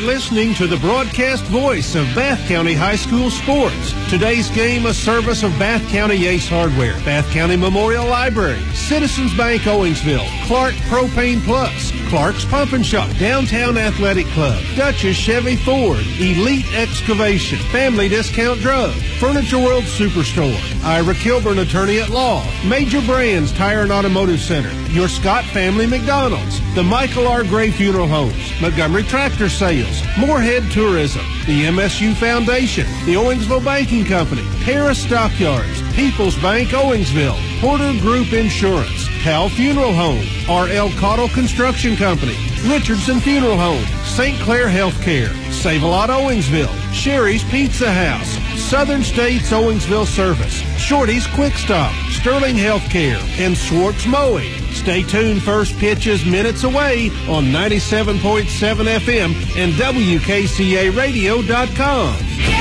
listening to the broadcast voice of Bath County High School sports. Today's game, a service of Bath County Ace Hardware, Bath County Memorial Library, Citizens Bank Owensville, Clark Propane Plus, Clark's Pump and Shop, Downtown Athletic Club, Dutchess Chevy Ford, Elite Excavation, Family Discount Drug, Furniture World Superstore, Ira Kilburn Attorney at Law, Major Brands Tire and Automotive Center, Your Scott Family McDonald's, the Michael R. Gray Funeral Homes, Montgomery Tractor Sales, Moorhead Tourism, the MSU Foundation, the Owensville Banking Company, Paris Stockyards, People's Bank Owensville, Porter Group Insurance, Cal Funeral Home, R.L. Cottle Construction Company, Richardson Funeral Home, St. Clair Healthcare, Save-A-Lot Owensville, Sherry's Pizza House, Southern States Owensville Service, Shorty's Quick Stop, Sterling Healthcare, and Swartz Mowing. Stay tuned. First pitch is minutes away on 97.7 FM and WKCARadio.com.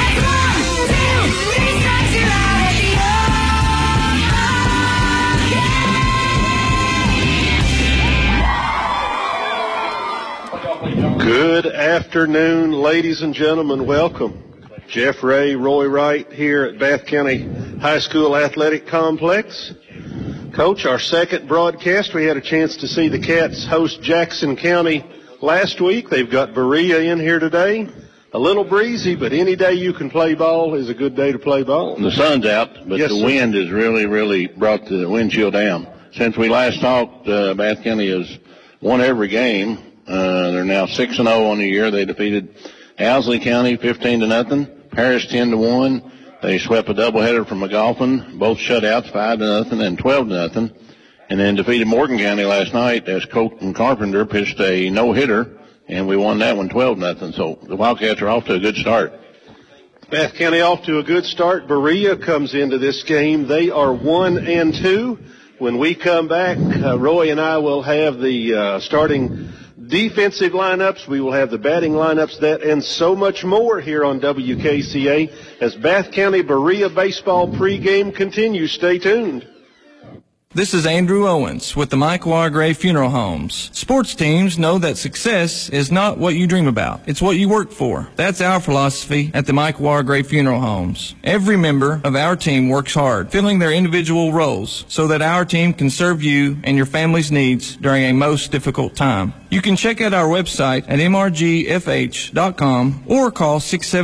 Good afternoon, ladies and gentlemen. Welcome. Jeff Ray, Roy Wright here at Bath County High School Athletic Complex. Coach, our second broadcast, we had a chance to see the Cats host Jackson County last week. They've got Berea in here today. A little breezy, but any day you can play ball is a good day to play ball. The sun's out, but the wind has really brought the wind chill down. Since we last talked, Bath County has won every game. They're now 6-0 on the year. They defeated Owsley County 15-0, Paris 10-1. They swept a doubleheader from McGoffin, both shutouts 5-0 and 12-0, and then defeated Morgan County last night as Colton Carpenter pitched a no-hitter, and we won that one 12-0. So the Wildcats are off to a good start. Bath County off to a good start. Berea comes into this game. They are 1-2. When we come back, Roy and I will have the starting defensive lineups. We will have the batting lineups, that and so much more here on WKCA as Bath County Berea baseball pregame continues. Stay tuned. This is Andrew Owens with the Michael R. Gray Funeral Homes. Sports teams know that success is not what you dream about. It's what you work for. That's our philosophy at the Michael R. Gray Funeral Homes. Every member of our team works hard, filling their individual roles so that our team can serve you and your family's needs during a most difficult time. You can check out our website at mrgfh.com or call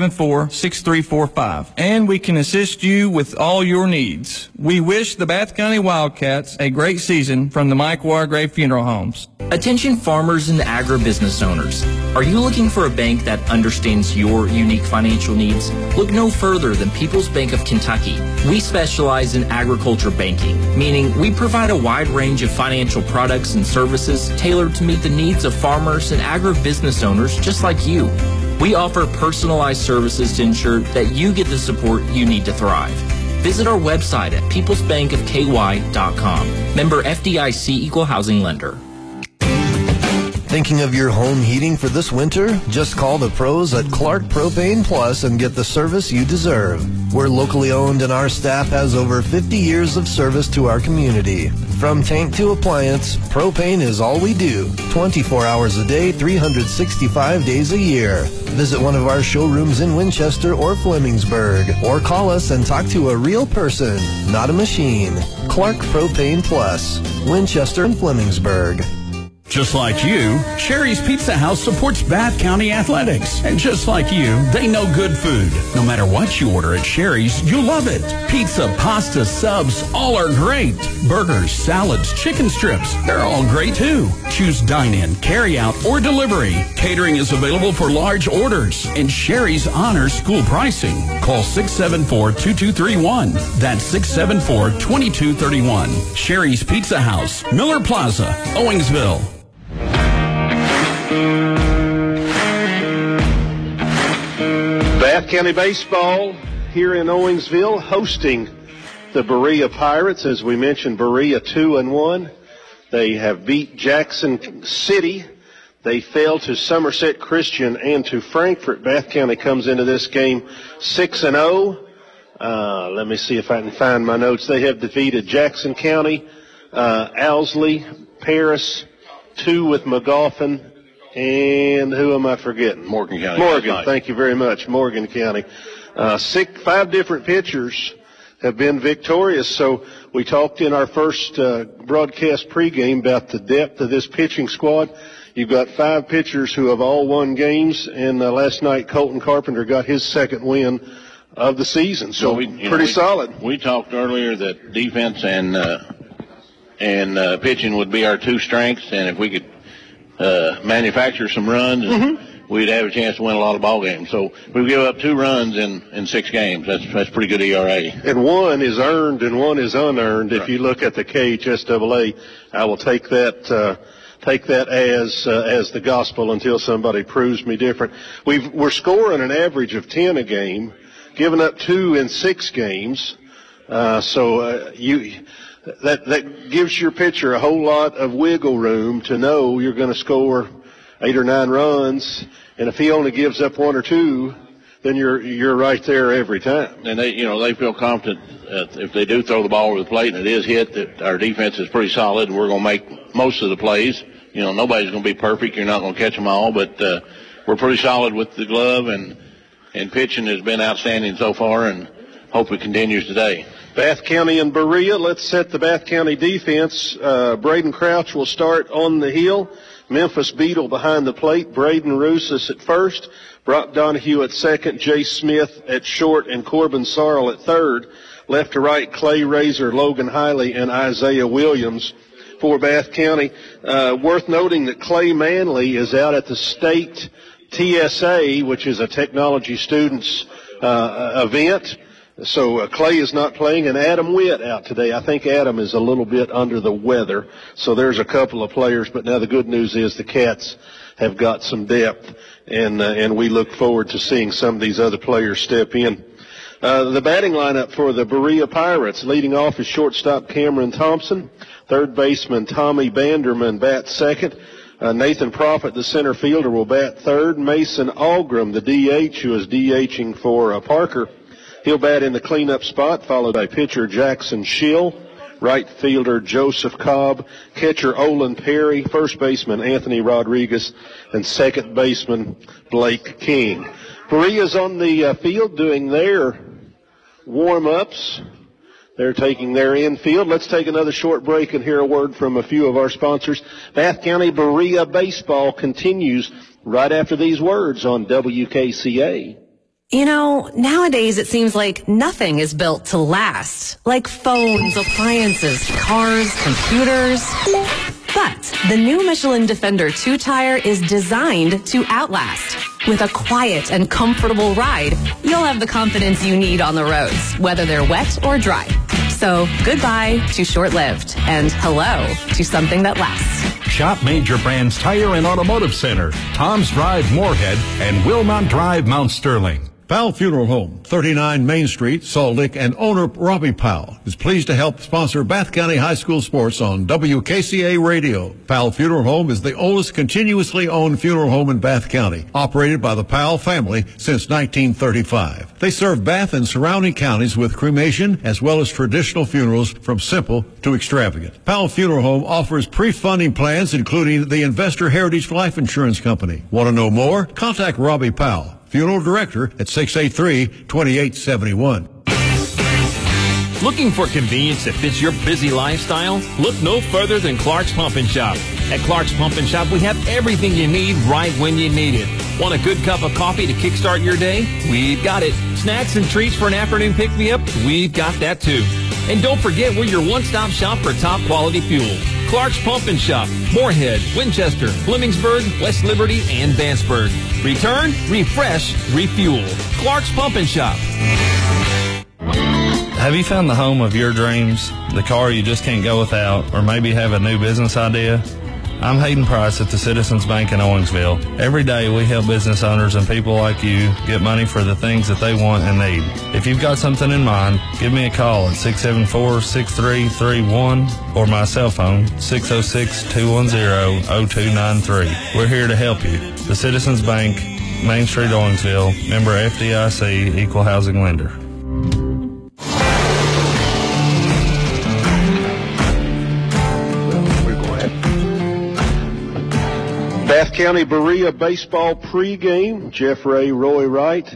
674-6345, and we can assist you with all your needs. We wish the Bath County Wildcats a great season from the Mike Wargrave Funeral Homes. Attention farmers and agribusiness owners. Are you looking for a bank that understands your unique financial needs? Look no further than People's Bank of Kentucky. We specialize in agriculture banking, meaning we provide a wide range of financial products and services tailored to meet the needs of farmers and agribusiness owners just like you. We offer personalized services to ensure that you get the support you need to thrive. Visit our website at peoplesbankofky.com. Member FDIC Equal Housing Lender. Thinking of your home heating for this winter? Just call the pros at Clark Propane Plus and get the service you deserve. We're locally owned and our staff has over 50 years of service to our community. From tank to appliance, propane is all we do. 24 hours a day, 365 days a year. Visit one of our showrooms in Winchester or Flemingsburg, or call us and talk to a real person, not a machine. Clark Propane Plus, Winchester and Flemingsburg. Just like you, Sherry's Pizza House supports Bath County Athletics. And just like you, they know good food. No matter what you order at Sherry's, you'll love it. Pizza, pasta, subs, all are great. Burgers, salads, chicken strips, they're all great too. Choose dine-in, carry-out, or delivery. Catering is available for large orders. And Sherry's honors school pricing. Call 674-2231. That's 674-2231. Sherry's Pizza House, Miller Plaza, Owensville. Bath County Baseball here in Owensville hosting the Berea Pirates. As we mentioned, Berea 2-1. They have beat Jackson City. They fell to Somerset Christian and to Frankfort. Bath County comes into this game 6-0. Let me see if I can find my notes. They have defeated Jackson County, Owsley, Paris, 2 with McGoffin, and who am I forgetting? Morgan County. Morgan, thank you very much, Morgan County. 5 different pitchers have been victorious. So we talked in our first broadcast pregame about the depth of this pitching squad. You've got 5 pitchers who have all won games, and last night Colton Carpenter got his second win of the season. So pretty solid. We talked earlier that defense and pitching would be our 2 strengths, and if we could manufacture some runs, we'd have a chance to win a lot of ball games. So we give up 2 runs in 6 games. That's pretty good ERA. And 1 is earned and 1 is unearned. Right. If you look at the KHSAA, I will take that as the gospel until somebody proves me different. We're scoring an average of 10 a game, giving up 2 in 6 games. That gives your pitcher a whole lot of wiggle room to know you're going to score 8 or 9 runs, and if he only gives up 1 or 2, then you're right there every time. And they feel confident if they do throw the ball over the plate and it is hit, that our defense is pretty solid and we're going to make most of the plays. Nobody's going to be perfect. You're not going to catch them all, but we're pretty solid with the glove, and pitching has been outstanding so far, and hope it continues today. Bath County and Berea. Let's set the Bath County defense. Braden Crouch will start on the hill. Memphis Beadle behind the plate. Braden Rusas at first. Brock Donahue at second. Jay Smith at short, and Corbin Sarl at third. Left to right, Clay Razor, Logan Hiley, and Isaiah Williams for Bath County. Worth noting that Clay Manley is out at the state TSA, which is a technology students event. So Clay is not playing, and Adam Witt out today. I think Adam is a little bit under the weather, so there's a couple of players. But now the good news is the Cats have got some depth, and we look forward to seeing some of these other players step in. The batting lineup for the Berea Pirates, leading off is shortstop Cameron Thompson, third baseman Tommy Banderman bats second. Nathan Profit, the center fielder, will bat third. Mason Algram, the DH, who is DHing for Parker, he'll bat in the cleanup spot, followed by pitcher Jackson Schill, right fielder Joseph Cobb, catcher Olin Perry, first baseman Anthony Rodriguez, and second baseman Blake King. Berea's on the field doing their warm-ups. They're taking their infield. Let's take another short break and hear a word from a few of our sponsors. Bath County Berea baseball continues right after these words on WKCA. Nowadays it seems like nothing is built to last. Like phones, appliances, cars, computers. But the new Michelin Defender 2-tire is designed to outlast. With a quiet and comfortable ride, you'll have the confidence you need on the roads, whether they're wet or dry. So goodbye to short-lived, and hello to something that lasts. Shop major brands Tire and Automotive Center, Tom's Drive, Moorhead, and Wilmont Drive, Mount Sterling. Powell Funeral Home, 39 Main Street, Salt Lake, and owner Robbie Powell is pleased to help sponsor Bath County High School sports on WKCA Radio. Powell Funeral Home is the oldest continuously owned funeral home in Bath County, operated by the Powell family since 1935. They serve Bath and surrounding counties with cremation as well as traditional funerals from simple to extravagant. Powell Funeral Home offers pre-funding plans including the Investor Heritage Life Insurance Company. Want to know more? Contact Robbie Powell, Funeral Director at 683-2871. Looking for convenience that fits your busy lifestyle? Look no further than Clark's Pump and Shop. At Clark's Pump and Shop, we have everything you need right when you need it. Want a good cup of coffee to kickstart your day? We've got it. Snacks and treats for an afternoon pick-me-up? We've got that too. And don't forget, we're your one-stop shop for top-quality fuel. Clark's Pump and Shop, Moorhead, Winchester, Blemmingsburg, West Liberty, and Vanceburg. Return, refresh, refuel. Clark's Pump and Shop. Have you found the home of your dreams, the car you just can't go without, or maybe have a new business idea? I'm Hayden Price at the Citizens Bank in Owensville. Every day we help business owners and people like you get money for the things that they want and need. If you've got something in mind, give me a call at 674-6331 or my cell phone, 606-210-0293. We're here to help you. The Citizens Bank, Main Street, Owensville, member FDIC, equal housing lender. Bath County Berea baseball pregame. Jeff Ray, Roy Wright.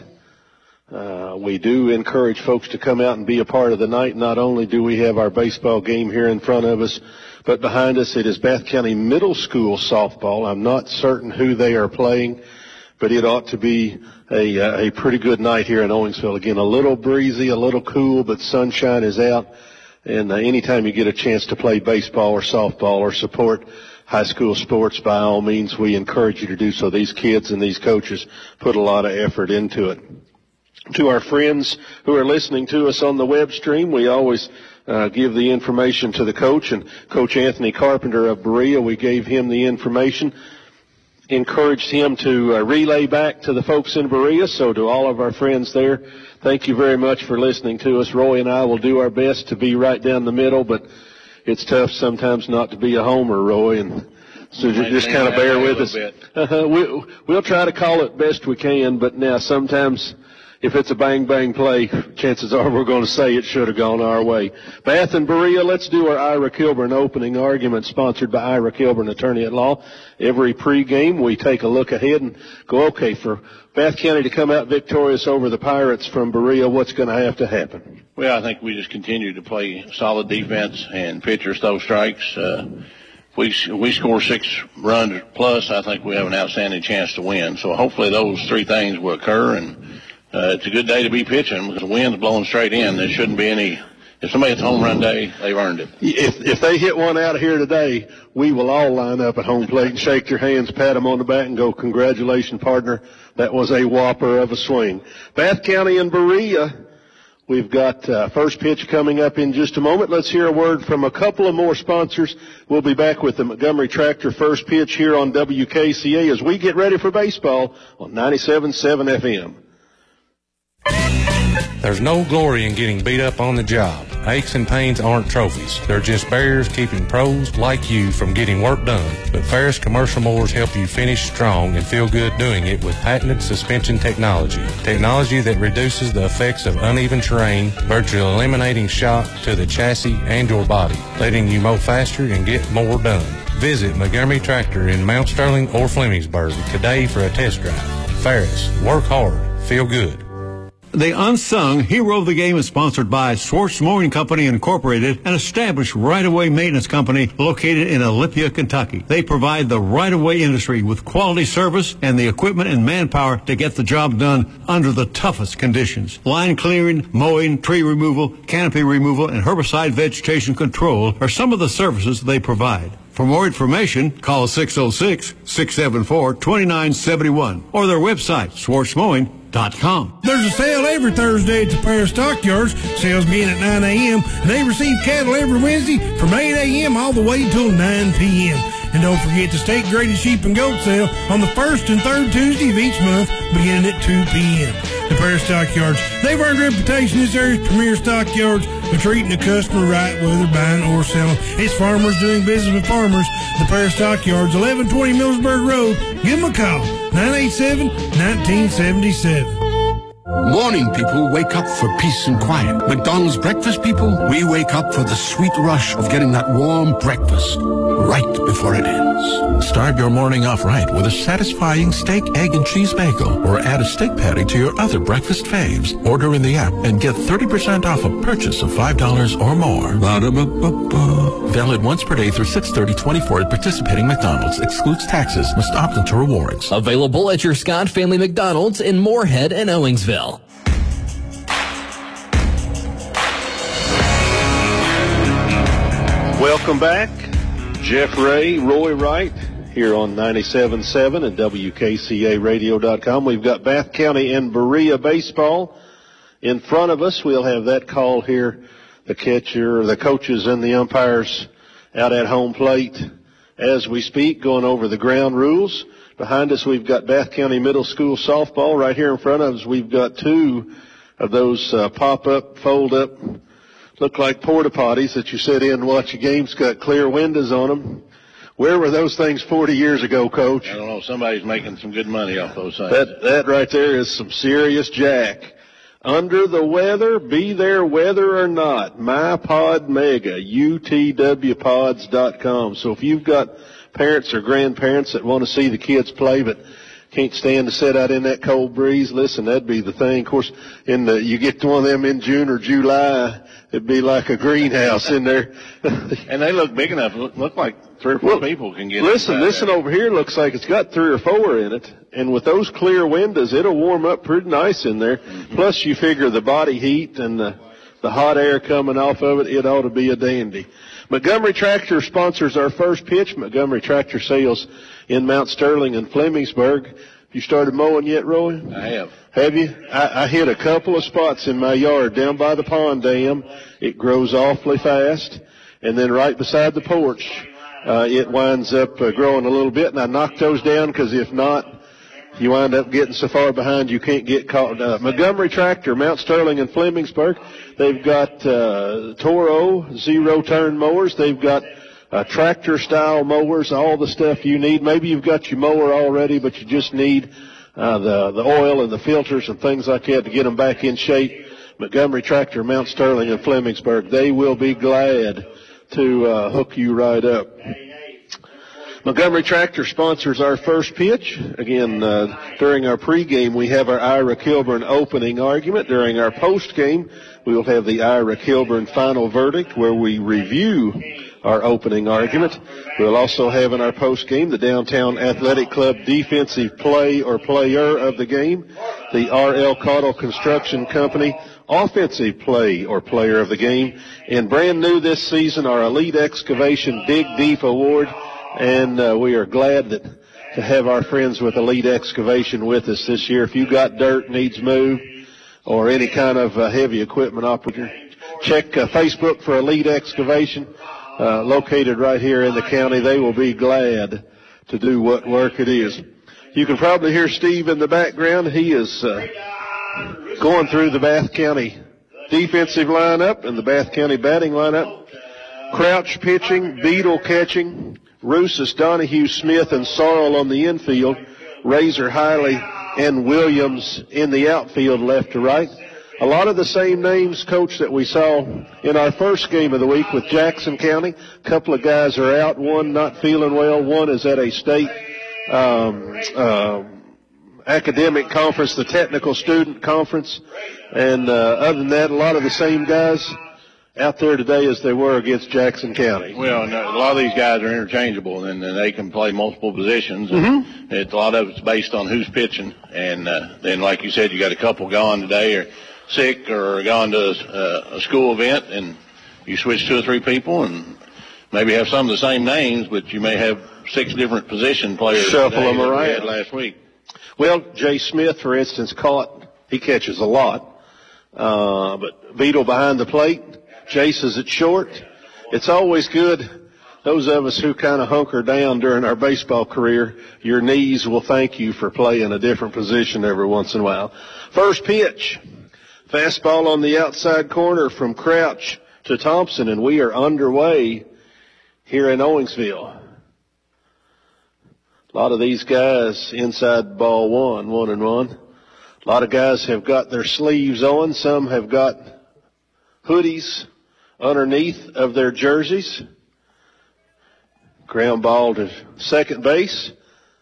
We do encourage folks to come out and be a part of the night. Not only do we have our baseball game here in front of us, but behind us it is Bath County Middle School softball. I'm not certain who they are playing, but it ought to be a pretty good night here in Owensville. Again, a little breezy, a little cool, but sunshine is out. And anytime you get a chance to play baseball or softball or support high school sports, by all means, we encourage you to do so. These kids and these coaches put a lot of effort into it. To our friends who are listening to us on the web stream, we always give the information to the coach. And Coach Anthony Carpenter of Berea, we gave him the information, encouraged him to relay back to the folks in Berea. So to all of our friends there, thank you very much for listening to us. Roy and I will do our best to be right down the middle, but it's tough sometimes not to be a homer, Roy, and so just kind of bear with us. We'll try to call it best we can, but now sometimes if it's a bang-bang play, chances are we're going to say it should have gone our way. Bath and Berea, let's do our Ira Kilburn opening argument, sponsored by Ira Kilburn, attorney at law. Every pregame, we take a look ahead and go, okay, for Bath County to come out victorious over the Pirates from Berea, what's going to have to happen? Well, I think we just continue to play solid defense and pitchers throw strikes. If we score 6 runs plus, I think we have an outstanding chance to win. So hopefully those 3 things will occur, and it's a good day to be pitching because the wind's blowing straight in. There shouldn't be any. If somebody hits a home run day, they've earned it. If they hit one out of here today, we will all line up at home plate and shake their hands, pat them on the back, and go, congratulations, partner. That was a whopper of a swing. Bath County and Berea, we've got first pitch coming up in just a moment. Let's hear a word from a couple of more sponsors. We'll be back with the Montgomery Tractor first pitch here on WKCA as we get ready for baseball on 97.7 FM. There's no glory in getting beat up on the job. Aches and pains aren't trophies. They're just barriers keeping pros like you from getting work done. But Ferris Commercial Mowers help you finish strong and feel good doing it with patented suspension technology. Technology that reduces the effects of uneven terrain, virtually eliminating shock to the chassis and your body, letting you mow faster and get more done. Visit Montgomery Tractor in Mount Sterling or Flemingsburg today for a test drive. Ferris, work hard, feel good. The unsung hero of the game is sponsored by Schwartz Mowing Company Incorporated, an established right-of-way maintenance company located in Olympia, Kentucky. They provide the right-of-way industry with quality service and the equipment and manpower to get the job done under the toughest conditions. Line clearing, mowing, tree removal, canopy removal, and herbicide vegetation control are some of the services they provide. For more information, call 606-674-2971 or their website, schwartzmowing.com. There's a sale every Thursday at the Paris Stockyards. Sales begin at 9 a.m. and they receive cattle every Wednesday from 8 a.m. all the way till 9 p.m. And don't forget the state-graded sheep and goat sale on the first and third Tuesday of each month beginning at 2 p.m. The Paris Stockyards, they've earned a reputation as area's premier stockyards for treating the customer right, whether buying or selling. It's farmers doing business with farmers. The Paris Stockyards, 1120 Millsburg Road. Give them a call, 987-1977. Morning people wake up for peace and quiet. McDonald's breakfast people, we wake up for the sweet rush of getting that warm breakfast right before it ends. Start your morning off right with a satisfying steak, egg, and cheese bagel, or add a steak patty to your other breakfast faves. Order in the app and get 30% off a purchase of $5 or more. Valid once per day through 6/30/24 at participating McDonald's. Excludes taxes. Must opt into rewards. Available at your Scott Family McDonald's in Moorhead and Owensville. Welcome back. Jeff Ray, Roy Wright, here on 97.7 and WKCARadio.com. We've got Bath County and Berea baseball in front of us. We'll have that call here. The catcher, the coaches, and the umpires out at home plate as we speak, going over the ground rules. Behind us, we've got Bath County Middle School softball. Right here in front of us, we've got 2 of those pop-up, fold-up, look like porta potties that you sit in and watch a game. It's got clear windows on them. Where were those things 40 years ago, Coach? I don't know. Somebody's making some good money off those things. That right there is some serious jack. Under the weather, be there whether or not. MyPod Mega, UTWpods.com. So if you've got parents or grandparents that want to see the kids play but can't stand to sit out in that cold breeze, listen, that'd be the thing. Of course, you get one of them in June or July, it'd be like a greenhouse in there. And they look big enough. Look like 3 or 4 people can get Listen over here looks like it's got 3 or 4 in it. And with those clear windows, it'll warm up pretty nice in there. Mm-hmm. Plus, you figure the body heat and the hot air coming off of it ought to be a dandy. Montgomery Tractor sponsors our first pitch. Montgomery Tractor sales in Mount Sterling and Flemingsburg. You started mowing yet, Roy? I have. Have you? I hit a couple of spots in my yard down by the pond dam. It grows awfully fast. And then right beside the porch, it winds up growing a little bit. And I knocked those down because if not, you wind up getting so far behind you can't get caught up. Montgomery Tractor, Mount Sterling and Flemingsburg. They've got Toro zero-turn mowers. They've got tractor-style mowers, all the stuff you need. Maybe you've got your mower already, but you just need the oil and the filters and things like that to get them back in shape. Montgomery Tractor, Mount Sterling and Flemingsburg. They will be glad to hook you right up. Montgomery Tractor sponsors our first pitch. Again, during our pregame, we have our Ira Kilburn opening argument. During our postgame, we will have the Ira Kilburn final verdict where we review our opening argument. We'll also have in our postgame the Downtown Athletic Club defensive play or player of the game, the R.L. Caudill Construction Company offensive play or player of the game, and brand new this season, our Elite Excavation Dig Deep Award. And we are glad to have our friends with Elite Excavation with us this year. If you got dirt needs moved or any kind of heavy equipment operator, check Facebook for Elite Excavation, located right here in the county. They will be glad to do what work it is. You can probably hear Steve in the background. He is going through the Bath County defensive lineup and the Bath County batting lineup. Crouch pitching, Beadle catching, Rousas, Donahue, Smith, and Sorrell on the infield, Razor, Hiley, and Williams in the outfield left to right. A lot of the same names, Coach, that we saw in our first game of the week with Jackson County. A couple of guys are out, one not feeling well, one is at a state academic conference, the technical student conference. And other than that, a lot of the same guys out there today as they were against Jackson County. Well, a lot of these guys are interchangeable, and they can play multiple positions. Mm-hmm. A lot of it's based on who's pitching. And then, like you said, you got a couple gone today or sick or gone to a school event, and you switch 2 or 3 people and maybe have some of the same names, but you may have 6 different position players shuffle them around. We had last week. Well, Jay Smith, for instance, he catches a lot. But Beadle behind the plate, Jace is at short. It's always good. Those of us who kind of hunker down during our baseball career, your knees will thank you for playing a different position every once in a while. First pitch, fastball on the outside corner from Crouch to Thompson, and we are underway here in Owingsville. A lot of these guys inside ball 1-1. A lot of guys have got their sleeves on. Some have got hoodies underneath of their jerseys. Ground ball to second base.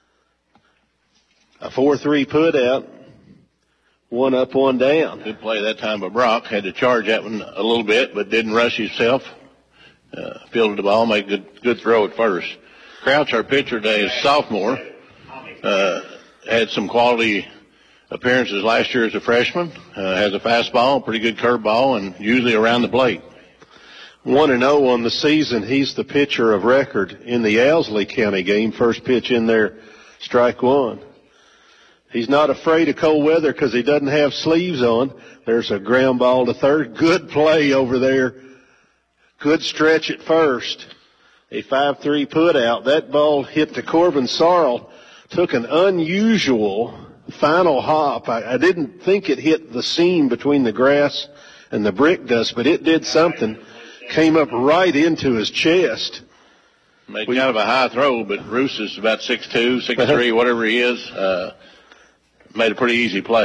A 4-3 put out. 1 up, 1 down. Good play that time by Brock. Had to charge that one a little bit, but didn't rush himself. Fielded the ball, made good throw at first. Crouch, our pitcher today, is sophomore. Had some quality appearances last year as a freshman. Has a fastball, pretty good curveball, and usually around the plate. 1-0 on the season. He's the pitcher of record in the Owsley County game. First pitch in there, strike 1. He's not afraid of cold weather because he doesn't have sleeves on. There's a ground ball to third. Good play over there. Good stretch at first. A 5-3 put out. That ball hit to Corbin Sorrell. Took an unusual final hop. I didn't think it hit the seam between the grass and the brick dust, but it did something. Came up right into his chest. Made kind of a high throw, but Roos is about 6'2", 6'3", whatever he is. Made a pretty easy play.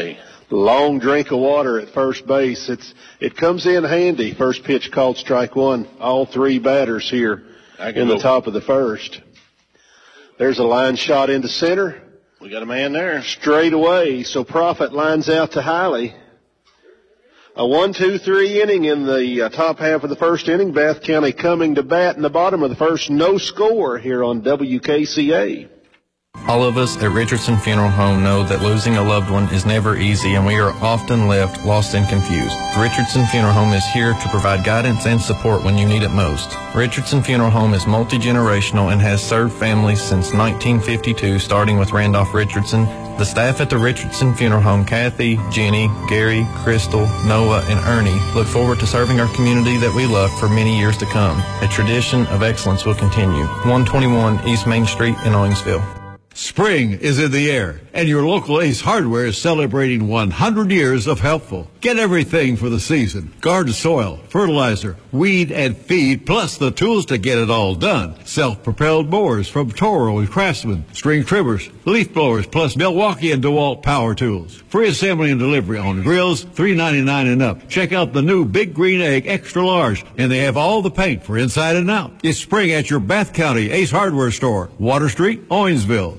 Long drink of water at first base. It comes in handy. First pitch called strike one. All three batters here in the top of the first. There's a line shot into center. We got a man there. Straight away. So Profit lines out to Hiley. A 1-2-3 inning in the top half of the first inning. Bath County coming to bat in the bottom of the first. No score here on WKCA. All of us at Richardson Funeral Home know that losing a loved one is never easy, and we are often left lost and confused. Richardson Funeral Home is here to provide guidance and support when you need it most. Richardson Funeral Home is multi-generational and has served families since 1952, starting with Randolph Richardson. The staff at the Richardson Funeral Home, Kathy, Jenny, Gary, Crystal, Noah, and Ernie, look forward to serving our community that we love for many years to come. A tradition of excellence will continue. 121 East Main Street in Owensville. Spring is in the air, and your local Ace Hardware is celebrating 100 years of Helpful. Get everything for the season. Garden soil, fertilizer, weed, and feed, plus the tools to get it all done. Self-propelled mowers from Toro and Craftsman, string trimmers, leaf blowers, plus Milwaukee and DeWalt power tools. Free assembly and delivery on grills, $3.99 and up. Check out the new Big Green Egg Extra Large, and they have all the paint for inside and out. It's spring at your Bath County Ace Hardware store, Water Street, Owensville.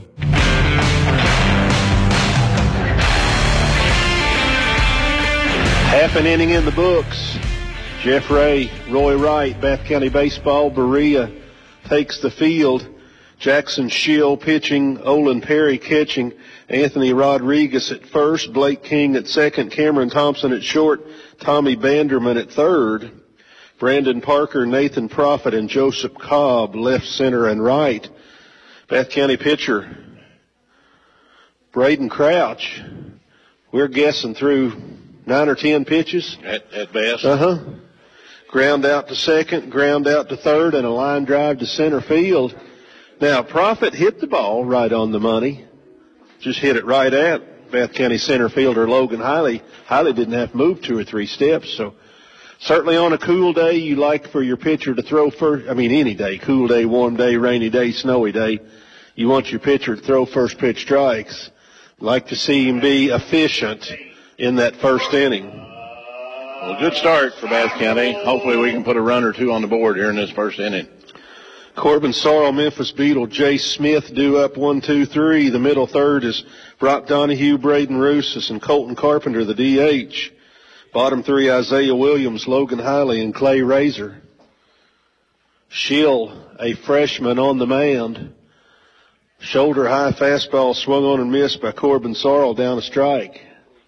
Half an inning in the books. Jeff Ray, Roy Wright, Bath County Baseball. Berea takes the field. Jackson Schill pitching, Olin Perry catching, Anthony Rodriguez at first, Blake King at second, Cameron Thompson at short, Tommy Banderman at third, Brandon Parker, Nathan Profit, and Joseph Cobb left, center, and right. Bath County pitcher Braden Crouch, we're guessing through 9 or 10 pitches. At best. Ground out to second, ground out to third, and a line drive to center field. Now, Profit hit the ball right on the money. Just hit it right at Bath County center fielder Logan Hiley. Hiley didn't have to move 2 or 3 steps. So certainly on a cool day, you like for your pitcher to throw first. I mean, any day, cool day, warm day, rainy day, snowy day, you want your pitcher to throw first pitch strikes. Like to see him be efficient in that first inning. Well, good start for Bath County. Hopefully we can put a run or two on the board here in this first inning. Corbin Sorrell, Memphis Beetle, Jay Smith due up 1-2-3. The middle third is Brock Donahue, Braden Russis, and Colton Carpenter, the DH. Bottom three, Isaiah Williams, Logan Hiley, and Clay Razor. Schill, a freshman on the mound. Shoulder high fastball swung on and missed by Corbin Sorrell down a strike.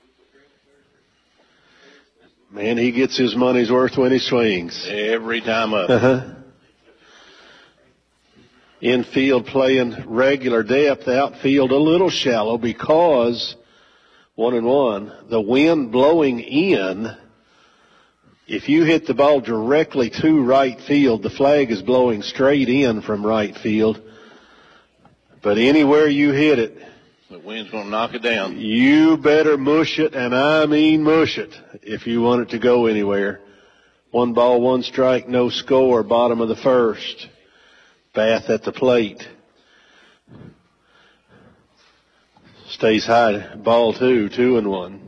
Man, he gets his money's worth when he swings. Every time up. Infield playing regular depth, outfield a little shallow because 1-1. The wind blowing in. If you hit the ball directly to right field, the flag is blowing straight in from right field. But anywhere you hit it, the wind's going to knock it down. You better mush it, and I mean mush it, if you want it to go anywhere. 1 ball, 1 strike, no score, bottom of the first. Bath at the plate. Stays high, ball 2, 2-1.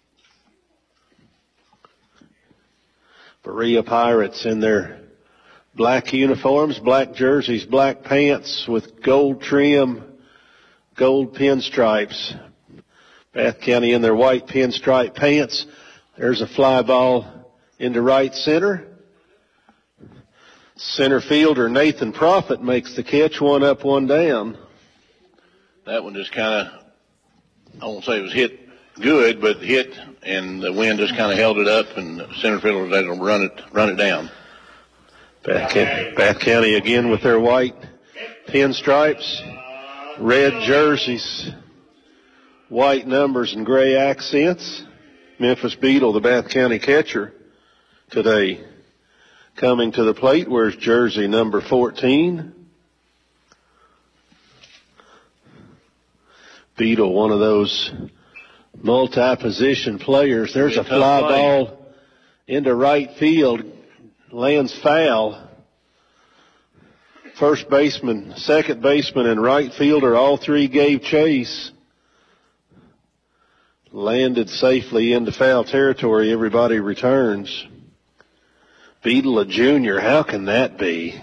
Berea Pirates in their black uniforms, black jerseys, black pants with gold trim, gold pinstripes. Bath County in their white pinstripe pants. There's a fly ball into right center. Center fielder Nathan Profit makes the catch, 1 up, 1 down. That one just kind of, I won't say it was hit good, but hit, and the wind just kind of held it up, and the center fielder was able to run it down. Bath County again with their white pinstripes, red jerseys, white numbers and gray accents. Memphis Beetle, the Bath County catcher today, coming to the plate, wears jersey number 14. Beetle, one of those multi-position players. There's a fly ball into right field. Lands foul. First baseman, second baseman, and right fielder, all three gave chase. landed safely into foul territory. Everybody returns. Beadle, a junior, how can that be?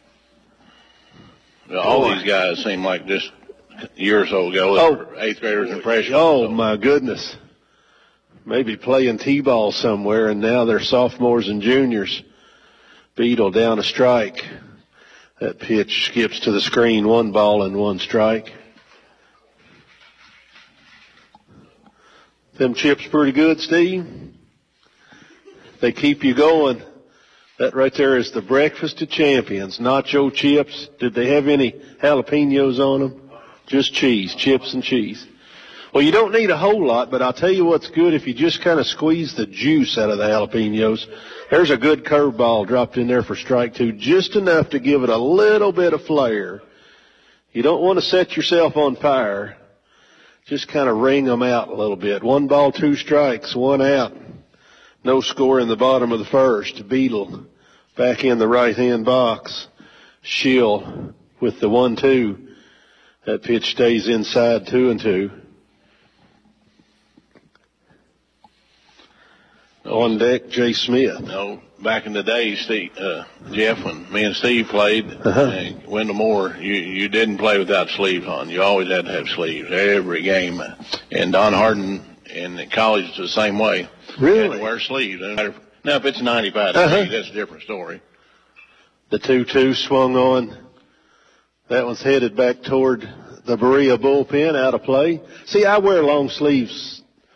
All these guys seem like just a year or so ago, they were 8th graders and freshmen. Oh, my goodness. Maybe playing T-ball somewhere, and now they're sophomores and juniors. Beadle down a strike. That pitch skips to the screen, 1 ball and 1 strike. Them chips pretty good, Steve. They keep you going. That right there is the breakfast of champions. Nacho chips. Did they have any jalapenos on them? Just cheese, chips and cheese. Well, you don't need a whole lot, but I'll tell you what's good if you just kind of squeeze the juice out of the jalapenos. There's a good curveball dropped in there for strike 2, just enough to give it a little bit of flair. You don't want to set yourself on fire. Just kind of wring them out a little bit. 1 ball, 2 strikes, 1 out. No score in the bottom of the first. Beadle back in the right-hand box. Schill with the 1-2. That pitch stays inside 2-2. On deck, Jay Smith. No, back in the day, Steve, Jeff, when me and Steve played, Wendell Moore, you didn't play without sleeves on. You always had to have sleeves every game. And Don Harden in college is the same way. Really? You had to wear sleeves. Now, if it's 95 degrees, that's a different story. The 2-2 swung on. That one's headed back toward the Berea bullpen, out of play. See, I wear long sleeves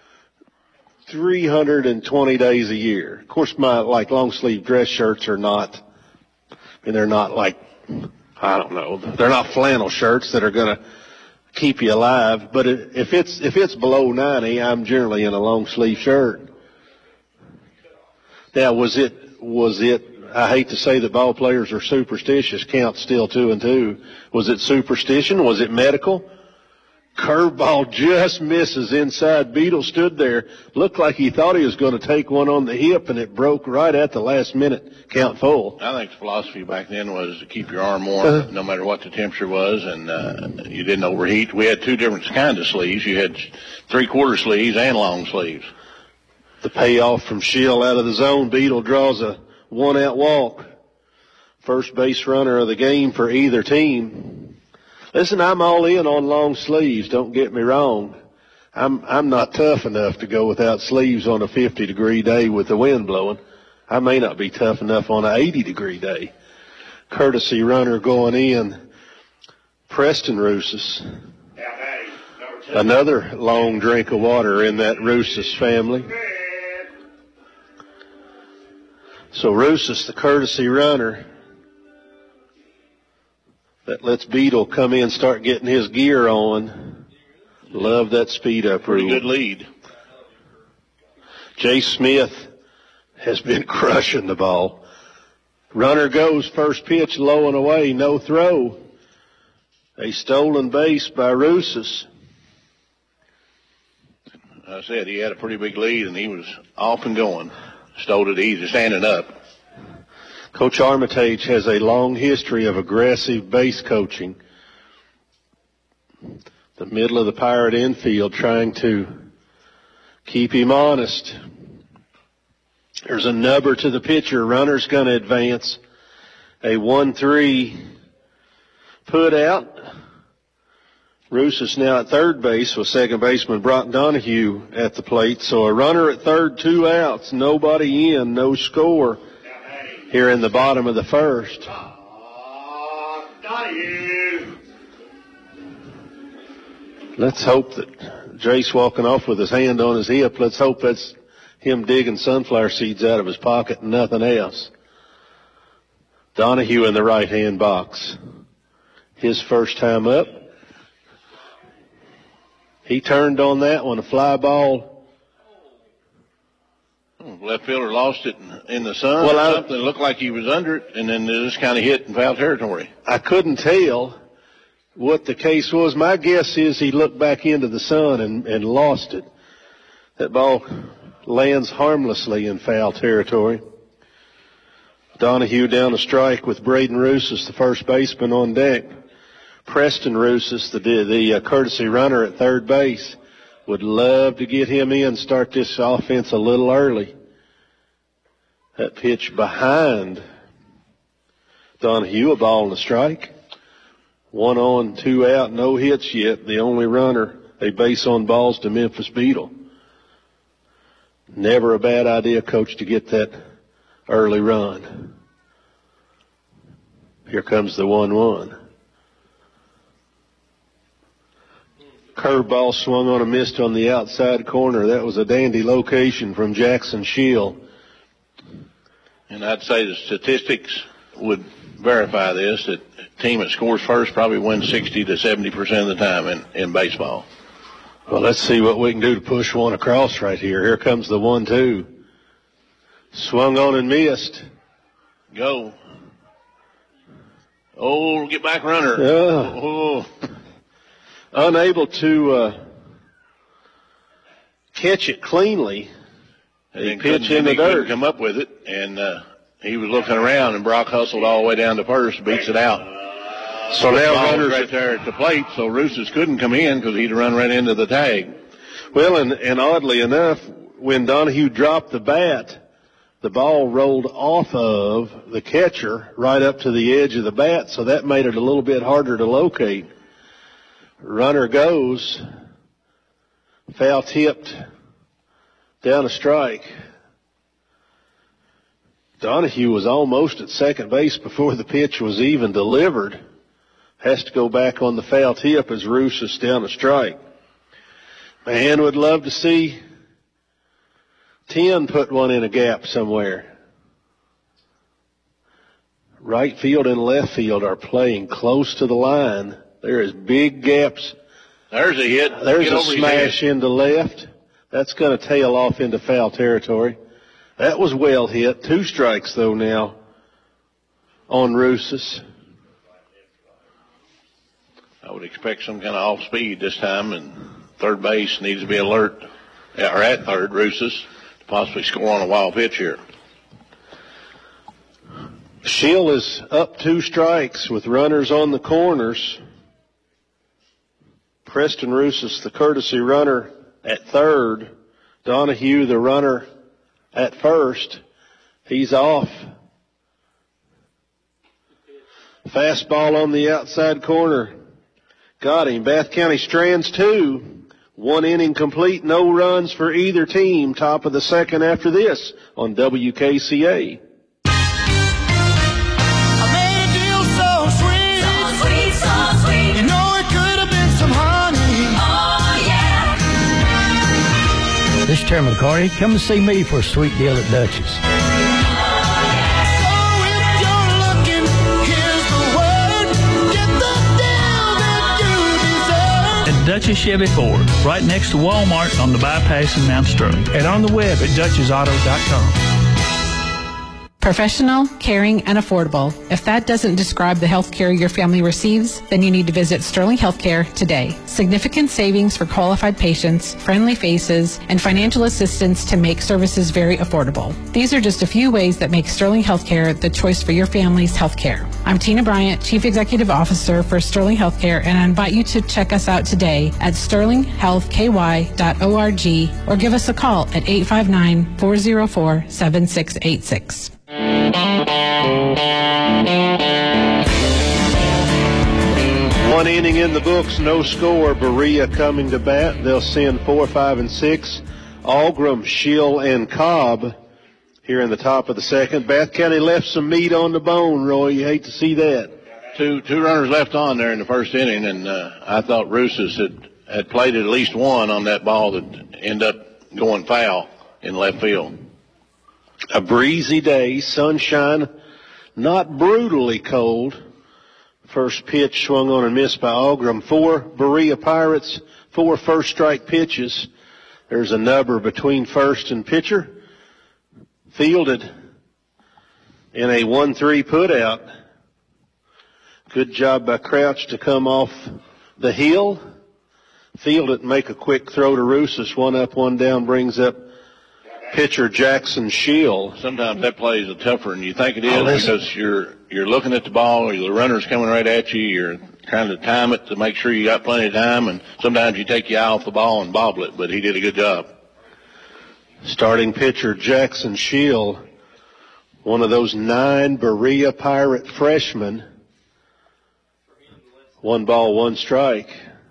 320 days a year. Of course, my long sleeve dress shirts are not, they're not they're not flannel shirts that are going to keep you alive. But if it's below 90, I'm generally in a long sleeve shirt. Now, was it? I hate to say that ball players are superstitious. Count still 2-2. Was it superstition? Was it medical? Curveball just misses inside. Beadle stood there, looked like he thought he was going to take one on the hip, and it broke right at the last minute. Count full. I think the philosophy back then was to keep your arm warm no matter what the temperature was, and you didn't overheat. We had 2 different kinds of sleeves. You had 3/4 sleeves and long sleeves. The payoff from Schill out of the zone. Beadle draws a 1-out walk. First base runner of the game for either team. Listen, I'm all in on long sleeves. Don't get me wrong. I'm not tough enough to go without sleeves on a 50-degree day with the wind blowing. I may not be tough enough on an 80-degree day. Courtesy runner going in. Preston Rousas. Another long drink of water in that Rousas family. So Rousas, the courtesy runner. That lets Beadle come in, start getting his gear on. Love that speed up rule. Pretty good lead. Jay Smith has been crushing the ball. Runner goes, first pitch, low and away, no throw. A stolen base by Rousas. I said he had a pretty big lead, and he was off and going. Stole it easy, standing up. Coach Armitage has a long history of aggressive base coaching. The middle of the Pirate infield trying to keep him honest. There's a nubber to the pitcher. Runner's going to advance. A 1-3 put out. Rousas now at third base with second baseman Brock Donahue at the plate. So a runner at third, 2 outs, nobody in, no score. Here in the bottom of the first. Let's hope that Jace walking off with his hand on his hip. Let's hope that's him digging sunflower seeds out of his pocket and nothing else. Donahue in the right-hand box. His first time up. He turned on that one, a fly ball. Left fielder lost it in the sun. Well, something looked like he was under it, and then it just kind of hit in foul territory. I couldn't tell what the case was. My guess is he looked back into the sun and lost it. That ball lands harmlessly in foul territory. Donahue down a strike with Braden Rousas, the first baseman, on deck. Preston Rousas, the courtesy runner at third base. Would love to get him in, start this offense a little early. That pitch behind Donahue, a ball and a strike. 1 on, 2 out, no hits yet. The only runner, a base on balls to Memphis Beetle. Never a bad idea, Coach, to get that early run. Here comes the 1-1. Curveball swung on a missed on the outside corner. That was a dandy location from Jackson Shield. And I'd say the statistics would verify this, that a team that scores first probably wins 60 to 70% of the time in baseball. Well, let's see what we can do to push one across right here. Here comes the 1-2. Swung on and missed. Go. Oh, get back runner. Oh. Unable to catch it cleanly. He pitched in the dirt. Couldn't come up with it, and he was looking around, and Brock hustled all the way down to first, beats it out. So now runners right there at the plate, so Rousas couldn't come in because he'd run right into the tag. Well, and oddly enough, when Donahue dropped the bat, the ball rolled off of the catcher right up to the edge of the bat, so that made it a little bit harder to locate. Runner goes, foul tipped, down a strike. Donahue was almost at second base before the pitch was even delivered. Has to go back on the foul tip as Rousas down a strike. Man, would love to see 10 put one in a gap somewhere. Right field and left field are playing close to the line. There is big gaps. There's a hit. There's a smash into left. That's going to tail off into foul territory. That was well hit. 2 strikes, though, now on Rousas. I would expect some kind of off speed this time, and third base needs to be alert, or at third, Rousas, to possibly score on a wild pitch here. Shield is up 2 strikes with runners on the corners. Preston Rousas, the courtesy runner at third. Donahue, the runner at first. He's off. Fastball on the outside corner. Got him. Bath County strands 2. 1 inning complete. No runs for either team. Top of the second after this on WKCA. I made a deal so sweet. So sweet, so sweet. You know it could have been some honey. Oh, yeah. This is Terry McCarty. Come and see me for a sweet deal at Dutch's. Dutchess Chevy Ford, right next to Walmart on the bypass in Mount Sterling. And on the web at DutchessAuto.com. Professional, caring, and affordable. If that doesn't describe the health care your family receives, then you need to visit Sterling Healthcare today. Significant savings for qualified patients, friendly faces, and financial assistance to make services very affordable. These are just a few ways that make Sterling Healthcare the choice for your family's health care. I'm Tina Bryant, Chief Executive Officer for Sterling Healthcare, and I invite you to check us out today at sterlinghealthky.org or give us a call at 859-404-7686. 1 inning in the books, no score. Berea coming to bat. They'll send 4, 5, and 6. Algram, Schill, and Cobb here in the top of the second. Bath County left some meat on the bone, Roy. You hate to see that. Two runners left on there in the first inning, and I thought Rousas had played at least one on that ball that ended up going foul in left field. A breezy day, sunshine, not brutally cold. First pitch swung on and missed by Algram. 4 Berea Pirates, 4 first strike pitches. There's a nubber between first and pitcher. Fielded in a 1-3 putout. Good job by Crouch to come off the hill. Field it and make a quick throw to Rousas. 1 up, 1 down brings up Pitcher Jackson Shield. Sometimes that play is tougher than you think it is because you're looking at the ball, the runner's coming right at you, you're trying to time it to make sure you got plenty of time, and sometimes you take your eye off the ball and bobble it, but he did a good job. Starting pitcher Jackson Shield, one of those 9 Berea Pirate freshmen. 1 ball, 1 strike.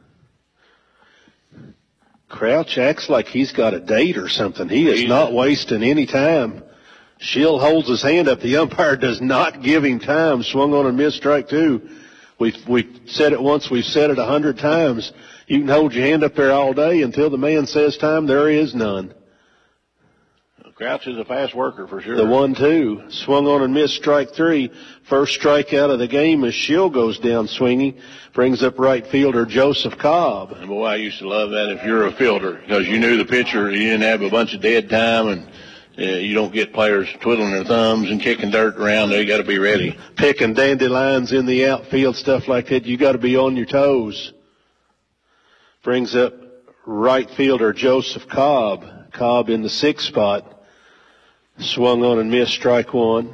Crouch acts like he's got a date or something. He is not wasting any time. Shield holds his hand up. The umpire does not give him time. Swung on and missed, strike 2. We've said it once. We've said it 100 times. You can hold your hand up there all day until the man says time. There is none. Crouch is a fast worker for sure. The 1-2. Swung on and missed, strike 3. First strikeout of the game as Shield goes down swinging. Brings up right fielder Joseph Cobb. And boy, I used to love that if you're a fielder because you knew the pitcher. You didn't have a bunch of dead time, and you don't get players twiddling their thumbs and kicking dirt around. They got to be ready. Picking dandelions in the outfield, stuff like that. You got to be on your toes. Brings up right fielder Joseph Cobb. Cobb in the 6th spot. Swung on and missed, strike 1.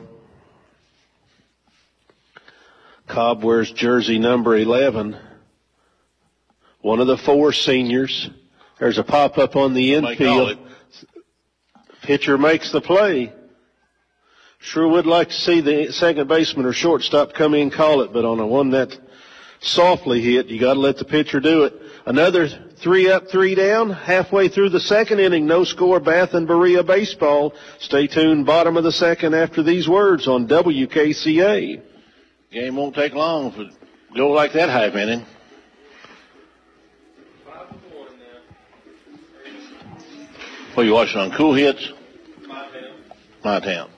Cobb wears jersey number 11. One of the 4 seniors. There's a pop-up on the infield. Pitcher makes the play. Sure would like to see the second baseman or shortstop come in and call it, but on a one that softly hit, you got to let the pitcher do it. Another 3 up, 3 down. Halfway through the 2nd inning, no score, Bath and Berea baseball. Stay tuned, bottom of the 2nd after these words on WKCA. Game won't take long if it go like that half inning. What are you watching on Cool Hits? My Town.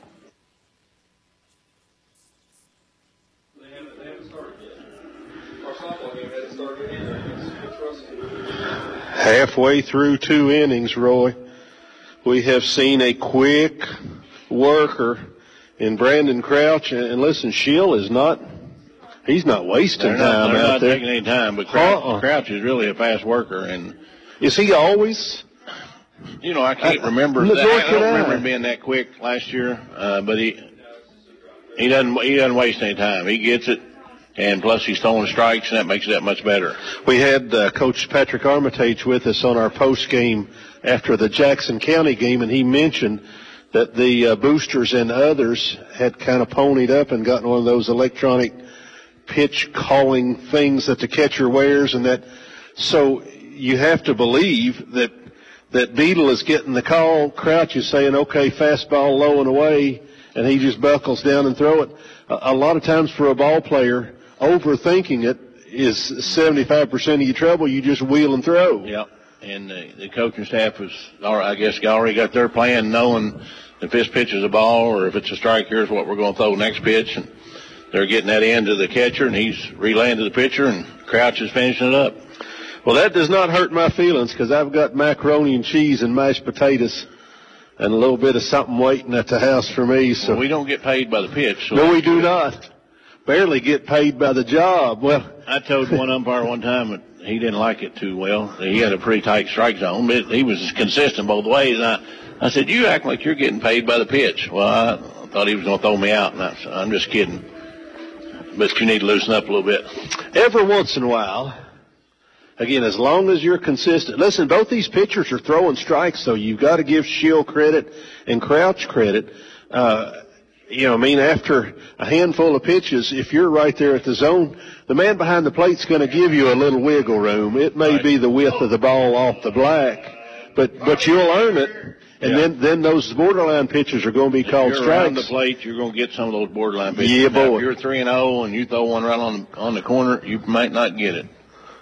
Halfway through 2 innings, Roy, we have seen a quick worker in Brandon Crouch. And listen, Shield is he's not wasting time they're out not there. Taking any time, but Crouch is really a fast worker. And is he always? You know, I can't remember. I don't remember him being that quick last year, but he doesn't waste any time. He gets it. And plus he's throwing strikes, and that makes it that much better. We had Coach Patrick Armitage with us on our post game after the Jackson County game, and he mentioned that the boosters and others had kind of ponied up and gotten one of those electronic pitch calling things that the catcher wears, and that so you have to believe that Beadle is getting the call. Crouch is saying, okay, fastball low and away, and he just buckles down and throw it. A lot of times for a ball player, overthinking it is 75% of your trouble. You just wheel and throw. Yep. And the coaching staff was, I guess, already got their plan, knowing if this pitch is a ball or if it's a strike, here's what we're going to throw next pitch. And they're getting that in to the catcher, and he's relaying to the pitcher, and Crouch is finishing it up. Well, that does not hurt my feelings because I've got macaroni and cheese and mashed potatoes and a little bit of something waiting at the house for me. So we don't get paid by the pitch. So no, we do not. Barely get paid by the job. Well, I told one umpire one time that he didn't like it too well. He had a pretty tight strike zone, but he was consistent both ways. And I said, you act like you're getting paid by the pitch. Well, I thought he was going to throw me out, and I said, I'm just kidding. But you need to loosen up a little bit. Every once in a while, again, as long as you're consistent. Listen, both these pitchers are throwing strikes, so you've got to give Shield credit and Crouch credit. After a handful of pitches, if you're right there at the zone, the man behind the plate's going to give you a little wiggle room. It may be the width of the ball off the black, but you'll earn it. And then those borderline pitches are going to be called strikes. Around the plate, you're going to get some of those borderline pitches. Yeah, boy. If you're 3-0 and you throw one right on the corner, you might not get it.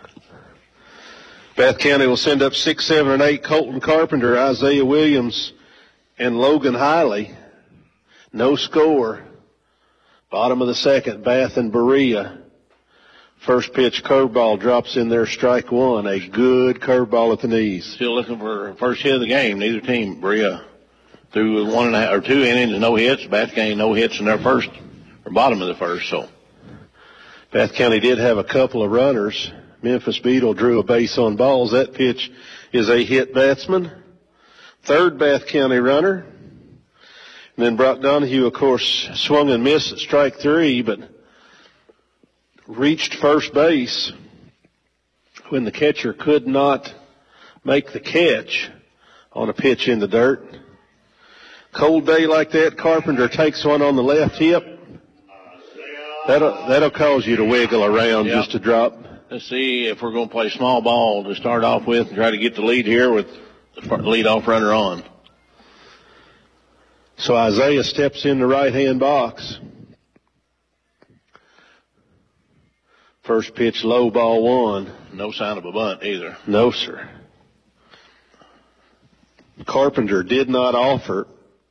Bath County will send up 6, 7, and 8. Colton Carpenter, Isaiah Williams, and Logan Hiley. No score. Bottom of the 2nd, Bath and Berea. First pitch curveball drops in there, strike 1. A good curveball at the knees. Still looking for first hit of the game. Neither team, Berea, through 1.5 or 2 innings, no hits. Bath County, no hits in their first or bottom of the first. So Bath County did have a couple of runners. Memphis Beadle drew a base on balls. That pitch is a hit batsman. third Bath County runner. And then Brock Donahue, of course, swung and missed at strike 3, but reached first base when the catcher could not make the catch on a pitch in the dirt. Cold day like that, Carpenter takes one on the left hip. That'll cause you to wiggle around just to drop. Let's see if we're going to play small ball to start off with and try to get the lead here with the leadoff runner on. So Isaiah steps in the right-hand box. First pitch, low, ball 1. No sign of a bunt either. No, sir. Carpenter did not offer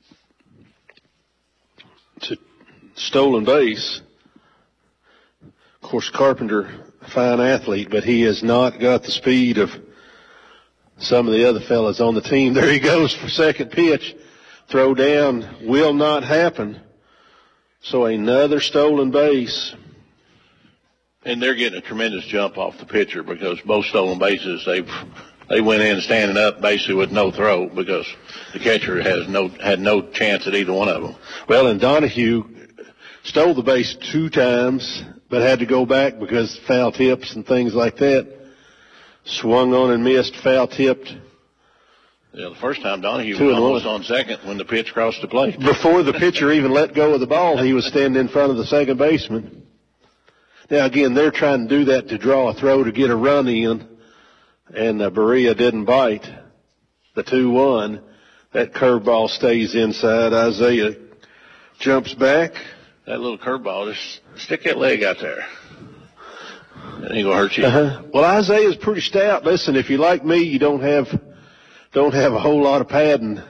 to stolen base. Of course, Carpenter, a fine athlete, but he has not got the speed of some of the other fellas on the team. There he goes for second pitch. Throw down will not happen. So another stolen base. And they're getting a tremendous jump off the pitcher because both stolen bases, they went in standing up basically with no throw because the catcher had no chance at either one of them. Well, and Donahue stole the base 2 times, but had to go back because foul tips and things like that. Swung on and missed, foul tipped. Yeah, the first time Donahue was almost on second when the pitch crossed the plate. Before the pitcher even let go of the ball, he was standing in front of the second baseman. Now, again, they're trying to do that to draw a throw to get a run in, and Berea didn't bite. The 2-1. That curveball stays inside. Isaiah jumps back. That little curveball, just stick that leg out there. That ain't going to hurt you. Well, Isaiah's pretty stout. Listen, if you're like me, you don't have a whole lot of padding.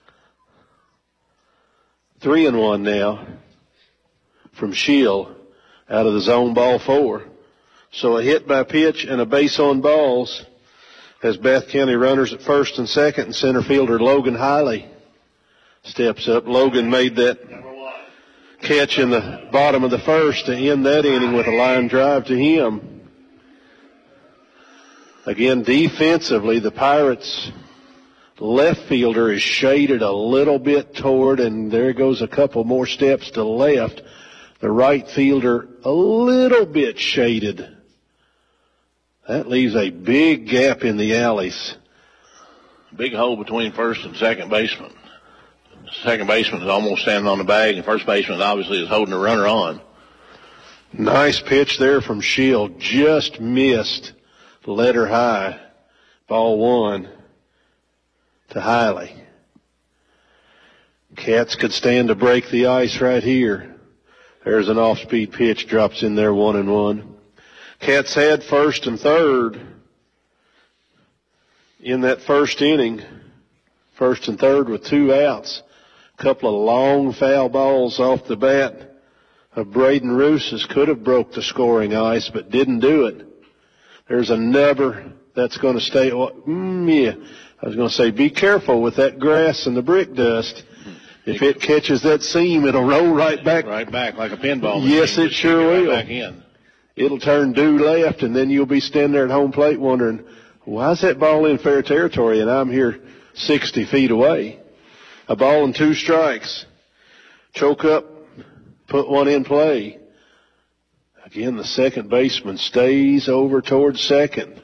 3-1 now from Shield out of the zone, ball 4. So a hit by pitch and a base on balls has Bath County runners at first and second, and center fielder Logan Hiley steps up. Logan made that catch in the bottom of the first to end that inning with a line drive to him. Again, defensively, the Pirates' left fielder is shaded a little bit toward, and there goes a couple more steps to left. The right fielder a little bit shaded. That leaves a big gap in the alleys. Big hole between first and second baseman. Second baseman is almost standing on the bag, and first baseman obviously is holding the runner on. Nice pitch there from Shield. Just missed. Letter high. Ball 1 to Hiley. Cats could stand to break the ice right here. There's an off-speed pitch, drops in there 1-1. Cats had first and third in that first inning. First and third with 2 outs. A couple of long foul balls off the bat of Braden Roos's could have broke the scoring ice, but didn't do it. There's another that's going to stay. I was going to say, be careful with that grass and the brick dust. If it catches that seam, it'll roll right back. Right back like a pinball. Yes, it sure will. Right back in. It'll turn due left, and then you'll be standing there at home plate wondering, why's that ball in fair territory and I'm here 60 feet away? A ball and 2 strikes. Choke up, put one in play. Again, the second baseman stays over towards second.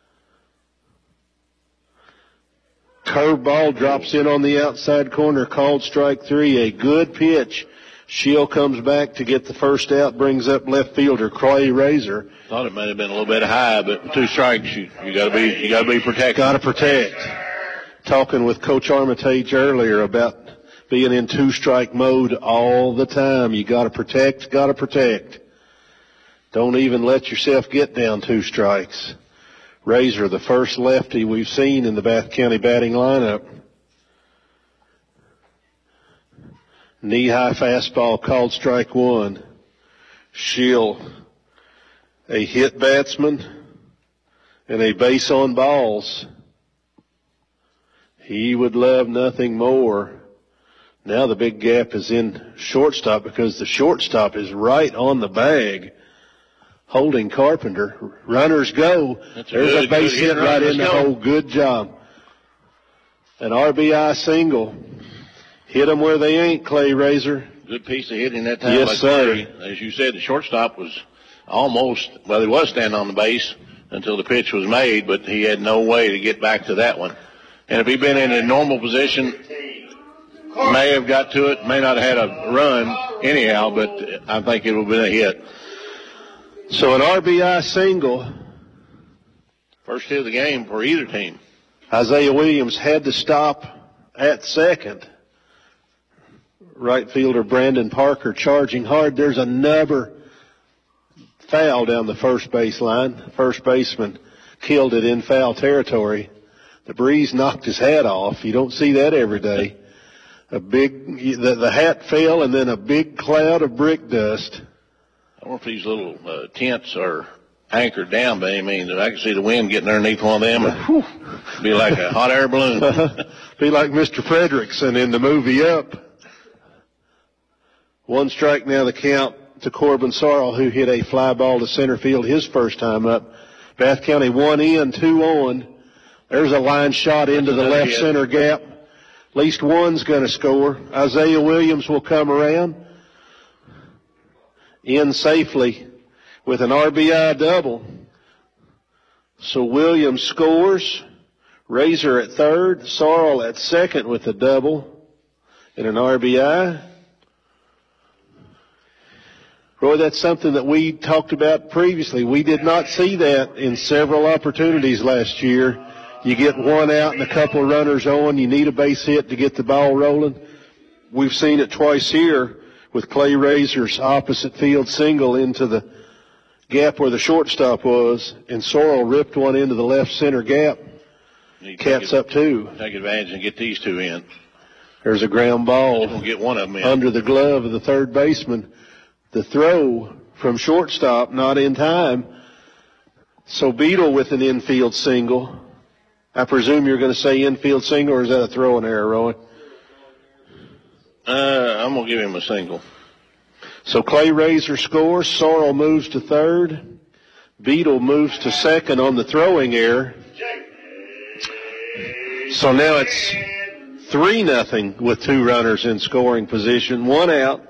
Curveball drops in on the outside corner, called strike 3. A good pitch. Shield comes back to get the first out, brings up left fielder Clay Razor. Thought it might have been a little bit high, but 2 strikes, you got to be protected. Got to protect. Talking with Coach Armitage earlier about being in 2-strike mode all the time. You got to protect, got to protect. Don't even let yourself get down 2 strikes. Razor, the first lefty we've seen in the Bath County batting lineup. Knee-high fastball called strike 1. Shield, a hit batsman and a base on balls. He would love nothing more. Now the big gap is in shortstop because the shortstop is right on the bag. Holding Carpenter. Runners go. There's a base hit right in the hole. Good job. An RBI single. Hit them where they ain't, Clay Razor. Good piece of hitting that time. Yes, sir. As you said, the shortstop was almost, well, he was standing on the base until the pitch was made, but he had no way to get back to that one. And if he'd been in a normal position, may have got to it, may not have had a run anyhow, but I think it would have been a hit. So an RBI single. First hit of the game for either team. Isaiah Williams had to stop at second. Right fielder Brandon Parker charging hard. There's another foul down the first base line. First baseman killed it in foul territory. The breeze knocked his hat off. You don't see that every day. The hat fell and then a big cloud of brick dust. I wonder if these little tents are anchored down by any means. I can see the wind getting underneath one of them and be like a hot air balloon. Be like Mr. Fredrickson in the movie Up. One strike now the count to Corbin Sorrell, who hit a fly ball to center field his first time up. Bath County 1 in, 2 on. There's a line shot into the left center gap. At least one's going to score. Isaiah Williams will come around. In safely with an RBI double. So Williams scores. Razor at third. Sorrell at second with a double and an RBI. Roy, that's something that we talked about previously. We did not see that in several opportunities last year. You get one out and a couple of runners on. You need a base hit to get the ball rolling. We've seen it twice here with Clay Razor's opposite field single into the gap where the shortstop was, and Sorrell ripped one into the left center gap. Cats up 2. Take advantage and get these 2 in. There's a ground ball. We'll get one of them in. Under the glove of the third baseman. The throw from shortstop, not in time. So Beadle with an infield single. I presume you're going to say infield single, or is that a throwing error, Roy? I'm going to give him a single. So Clay Razor scores. Sorrell moves to third. Beadle moves to second on the throwing error. So now it's 3-0 with 2 runners in scoring position. 1 out.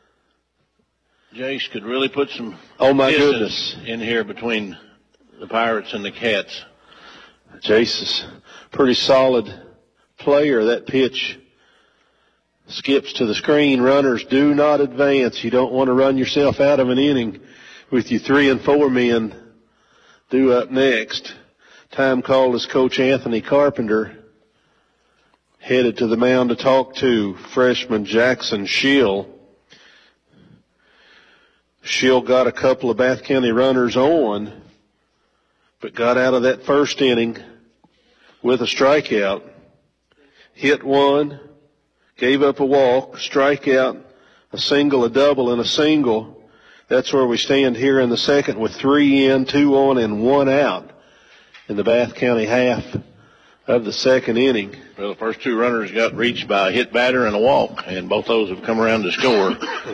Jace could really put some distance in here between the Pirates and the Cats. Jace is a pretty solid player. That pitch skips to the screen. Runners do not advance. You don't want to run yourself out of an inning with your 3 and 4 men due up next. Time called as Coach Anthony Carpenter headed to the mound to talk to freshman Jackson Schill. Schill got a couple of Bath County runners on, but got out of that first inning with a strikeout. Hit one, gave up a walk, strikeout, a single, a double, and a single. That's where we stand here in the second with 3 in, 2 on, and 1 out in the Bath County half of the second inning. Well, the first 2 runners got reached by a hit batter and a walk, and both those have come around to score.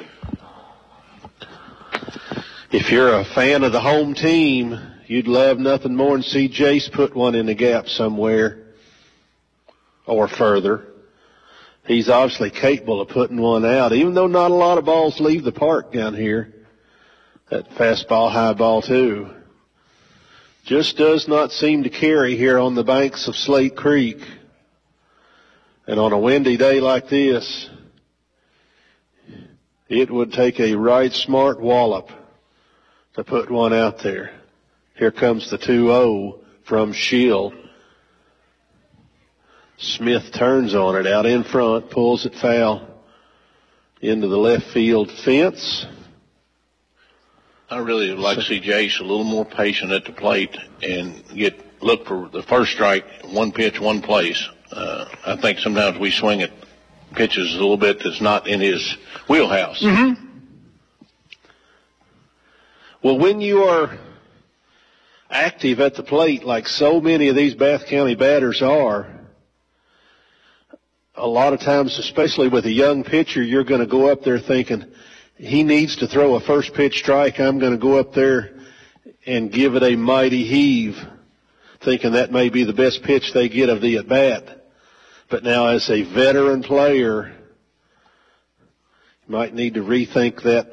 If you're a fan of the home team, you'd love nothing more than see Jace put one in the gap somewhere or further. He's obviously capable of putting one out, even though not a lot of balls leave the park down here. That fastball, high ball, too. Just does not seem to carry here on the banks of Slate Creek. And on a windy day like this, it would take a right smart wallop to put one out there. Here comes the 2-0 from Schill. Smith turns on it out in front, pulls it foul into the left field fence. I really would like to see Jace a little more patient at the plate and look for the first strike, 1 pitch, 1 place. I think sometimes we swing at pitches a little bit that's not in his wheelhouse. Mm-hmm. Well, when you are active at the plate like so many of these Bath County batters are, a lot of times, especially with a young pitcher, you're going to go up there thinking, he needs to throw a first pitch strike. I'm going to go up there and give it a mighty heave, thinking that may be the best pitch they get of the at-bat. But now as a veteran player, you might need to rethink that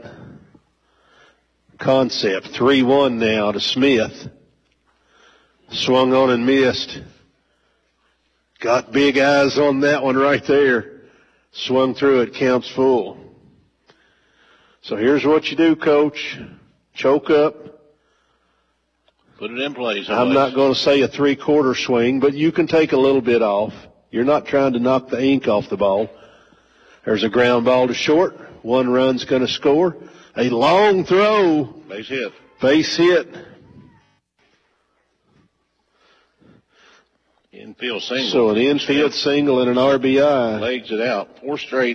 concept. 3-1 now to Smith. Swung on and missed. Got big eyes on that one right there. Swung through it, counts full. So here's what you do, Coach. Choke up. Put it in place. I'm not going to say a 3/4 swing, but you can take a little bit off. You're not trying to knock the ink off the ball. There's a ground ball to short. One run's going to score. A long throw. Base hit. Base hit. Infield single. So an infield single and an RBI. Legs it out. 4 straight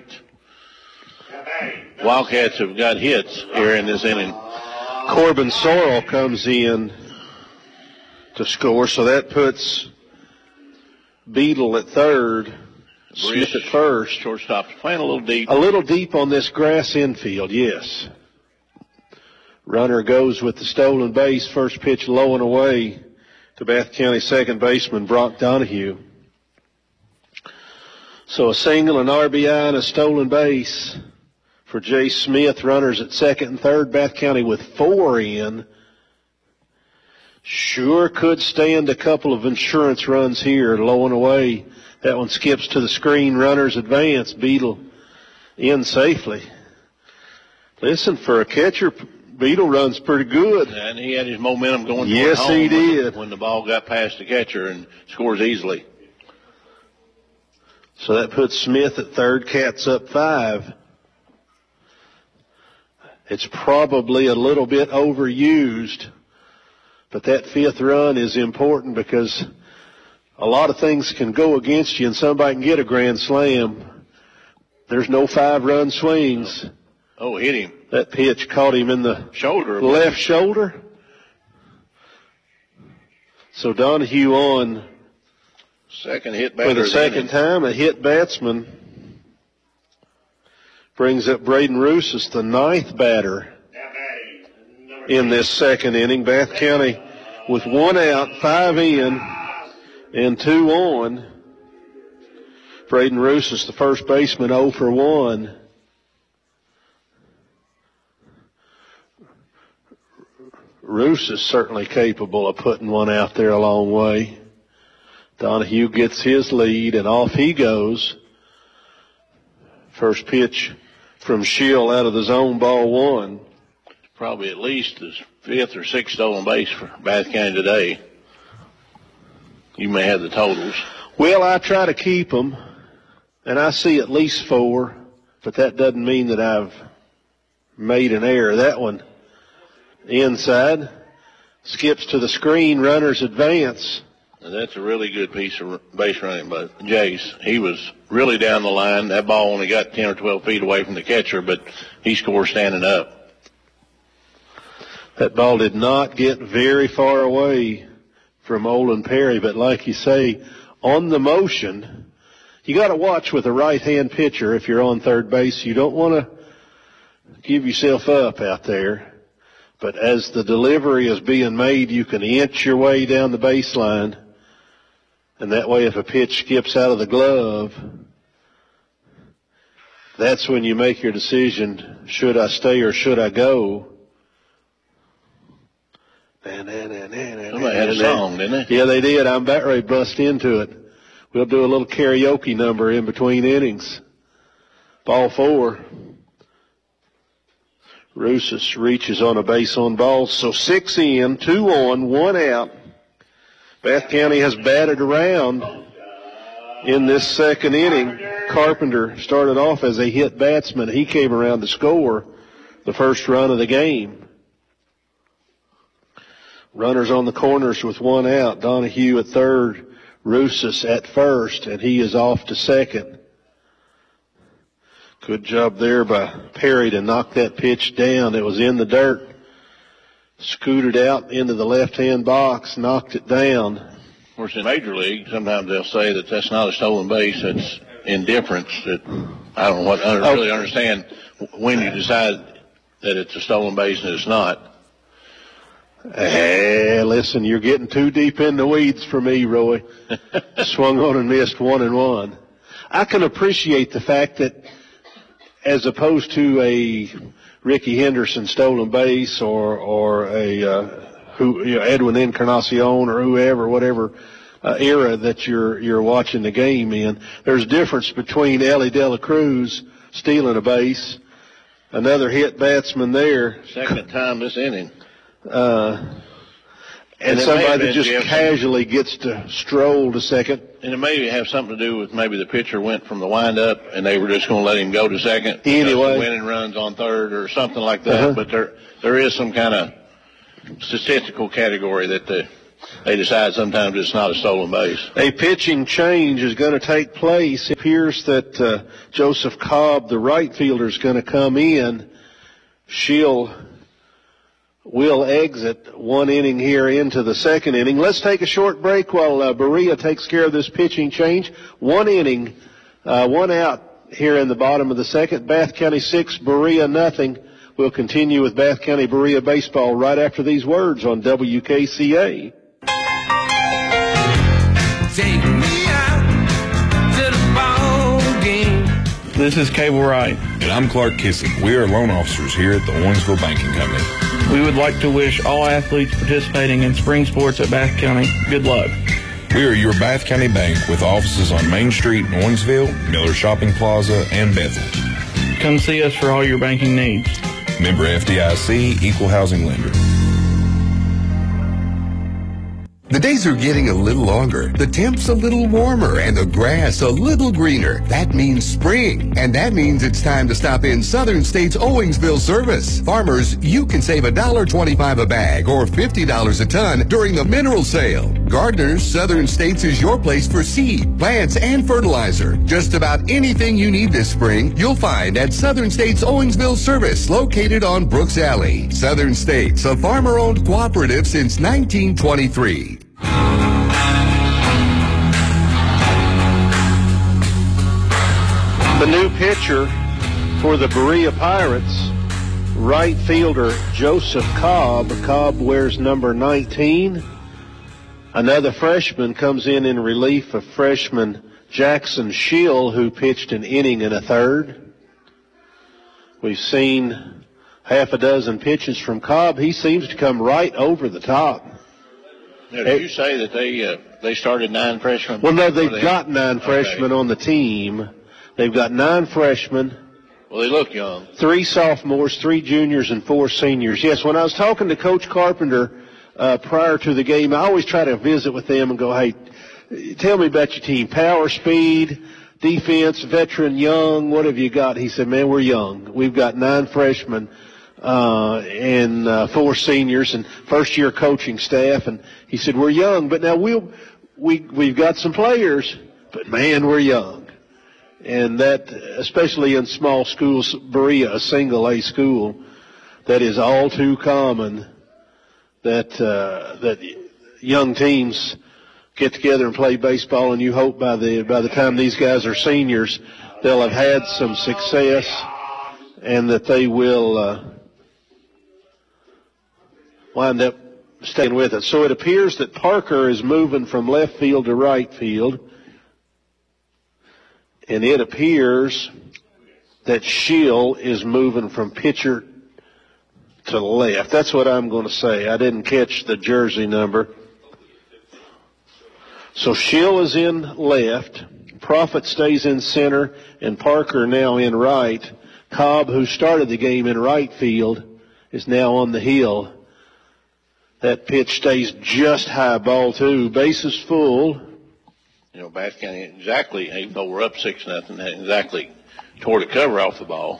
Wildcats have got hits here in this inning. Corbin Sorrell comes in to score, so that puts Beadle at third, Smith at first. Shortstop's playing a little deep. A little deep on this grass infield, yes. Runner goes with the stolen base. First pitch low and away to Bath County second baseman Brock Donahue. So a single, an RBI, and a stolen base for Jay Smith. Runners at second and third. Bath County with 4 in. Sure could stand a couple of insurance runs here, low and away. That one skips to the screen. Runners advance. Beadle in safely. Listen, for a catcher, Beadle runs pretty good. And he had his momentum going. Yes, home he did. When the ball got past the catcher and scores easily. So that puts Smith at third. Cats up 5. It's probably a little bit overused, but that 5th run is important because a lot of things can go against you and somebody can get a grand slam. There's no 5-run swings. Oh, hit him. That pitch caught him in the shoulder, left shoulder. So Donahue on second hit batter for the second time, a hit batsman. Brings up Braden Rousas, the 9th batter in this second inning. Bath County with 1 out, 5 in, and 2 on. Braden Rousas, the first baseman, 0 for 1. Rousas certainly capable of putting one out there a long way. Donahue gets his lead, and off he goes. First pitch from Schill out of the zone, ball 1. Probably at least his 5th or 6th stolen base for Bath County today. You may have the totals. Well, I try to keep them, and I see at least 4, but that doesn't mean that I've made an error. That one inside, skips to the screen, runners advance. And that's a really good piece of base running by Jace. He was really down the line. That ball only got 10 or 12 feet away from the catcher, but he scored standing up. That ball did not get very far away from Olin Perry, but like you say, on the motion, you got to watch with a right-hand pitcher if you're on third base. You don't want to give yourself up out there. But as the delivery is being made, you can inch your way down the baseline. And that way, if a pitch skips out of the glove, that's when you make your decision, should I stay or should I go? Somebody had a song, didn't they? Yeah, they did. I'm about ready to bust into it. We'll do a little karaoke number in between innings. Ball 4. Rousas reaches on a base on balls. So 6 in, 2 on, 1 out. Bath County has batted around in this second inning. Carpenter started off as a hit batsman. He came around to score the first run of the game. Runners on the corners with 1 out. Donahue at third, Rousas at first, and he is off to second. Good job there by Perry to knock that pitch down. It was in the dirt. Scooted out into the left-hand box, knocked it down. Of course, in Major League, sometimes they'll say that that's not a stolen base. That's indifference. That I don't know what. I don't really understand when you decide that it's a stolen base and it's not. Hey, listen, you're getting too deep in the weeds for me, Roy. Swung on and missed 1-1. I can appreciate the fact that as opposed to a Ricky Henderson stolen base or a Edwin Encarnacion or whoever, whatever era that you're watching the game in, there's a difference between Ellie De La Cruz stealing a base, another hit batsman there. Second time this inning. And somebody that just casually gets to stroll to second. And it may have something to do with maybe the pitcher went from the windup and they were just going to let him go to second. Anyway. Winning runs on third or something like that. But there is some kind of statistical category that they decide sometimes it's not a stolen base. A pitching change is going to take place. It appears that Joseph Cobb, the right fielder, is going to come in. Will exit one inning here into the second inning. Let's take a short break while Berea takes care of this pitching change. One inning, one out here in the bottom of the second. Bath County 6, Berea nothing. We'll continue with Bath County Berea baseball right after these words on WKCA. Take me out to the ball game. This is Cable Wright. And I'm Clark Kissick. We are loan officers here at the Owensville Banking Company. We would like to wish all athletes participating in spring sports at Bath County good luck. We are your Bath County bank with offices on Main Street in Owensville, Miller Shopping Plaza, and Bethel. Come see us for all your banking needs. Member FDIC, Equal Housing Lender. The days are getting a little longer, the temps a little warmer, and the grass a little greener. That means spring, and that means it's time to stop in Southern States Owensville service. Farmers, you can save $1.25 a bag or $50 a ton during the mineral sale. Gardeners, Southern States is your place for seed, plants, and fertilizer. Just about anything you need this spring, you'll find at Southern States Owensville service, located on Brooks Alley. Southern States, a farmer-owned cooperative since 1923. The new pitcher for the Berea Pirates, right fielder Joseph Cobb. Cobb wears number 19. Another freshman comes in relief of freshman Jackson Schill, who pitched an inning and a third. We've seen half a dozen pitches from Cobb. He seems to come right over the top. Now, did you say that they started 9 freshmen? Well, no, they've got 9 freshmen on the team. They've got 9 freshmen. Well, they look young. 3 sophomores, 3 juniors, and 4 seniors. Yes, when I was talking to Coach Carpenter prior to the game, I always try to visit with them and go, hey, tell me about your team. Power, speed, defense, veteran, young, what have you got? He said, man, we're young. We've got 9 freshmen and 4 seniors and first-year coaching staff. And he said, we're young, but now we've got some players, but, man, we're young. And that, especially in small schools, Berea, a single A school, that is all too common that young teams get together and play baseball, and you hope by the time these guys are seniors, they'll have had some success and that they will wind up staying with it. So it appears that Parker is moving from left field to right field. And it appears that Schill is moving from pitcher to left. That's what I'm going to say. I didn't catch the jersey number. So Schill is in left. Profit stays in center. And Parker now in right. Cobb, who started the game in right field, is now on the hill. That pitch stays just high, ball 2. Bases full. You know, Bath County exactly, even though we're up 6-0, exactly tore the cover off the ball.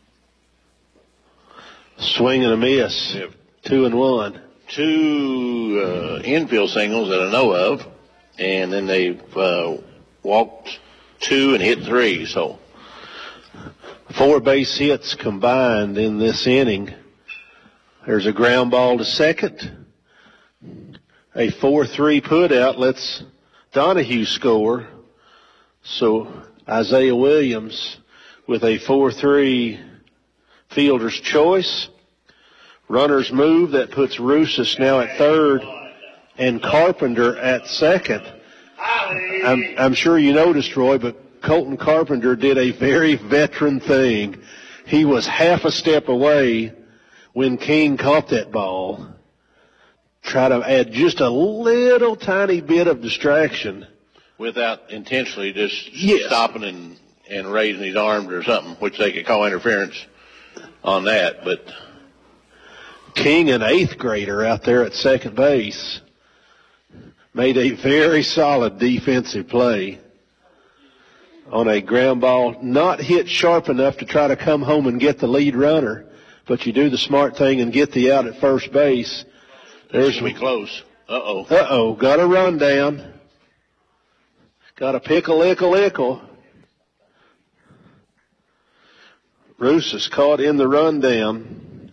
Swing and a miss. 2-1. 2 infield singles that I know of, and then they've walked 2 and hit 3. So 4 base hits combined in this inning. There's a ground ball to second. A 4-3 put out lets Donahue score. So Isaiah Williams with a 4-3 fielder's choice. Runners move. That puts Rusas now at third and Carpenter at second. I'm sure you noticed, Roy, but Colton Carpenter did a very veteran thing. He was half a step away when King caught that ball. Try to add just a little tiny bit of distraction. Without intentionally just stopping and raising his arms or something, which they could call interference on that. But King, an 8th grader out there at second base, made a very solid defensive play on a ground ball, not hit sharp enough to try to come home and get the lead runner, but you do the smart thing and get the out at first base. There's we close. Got a run down. Got a pickle. Roos is caught in the rundown.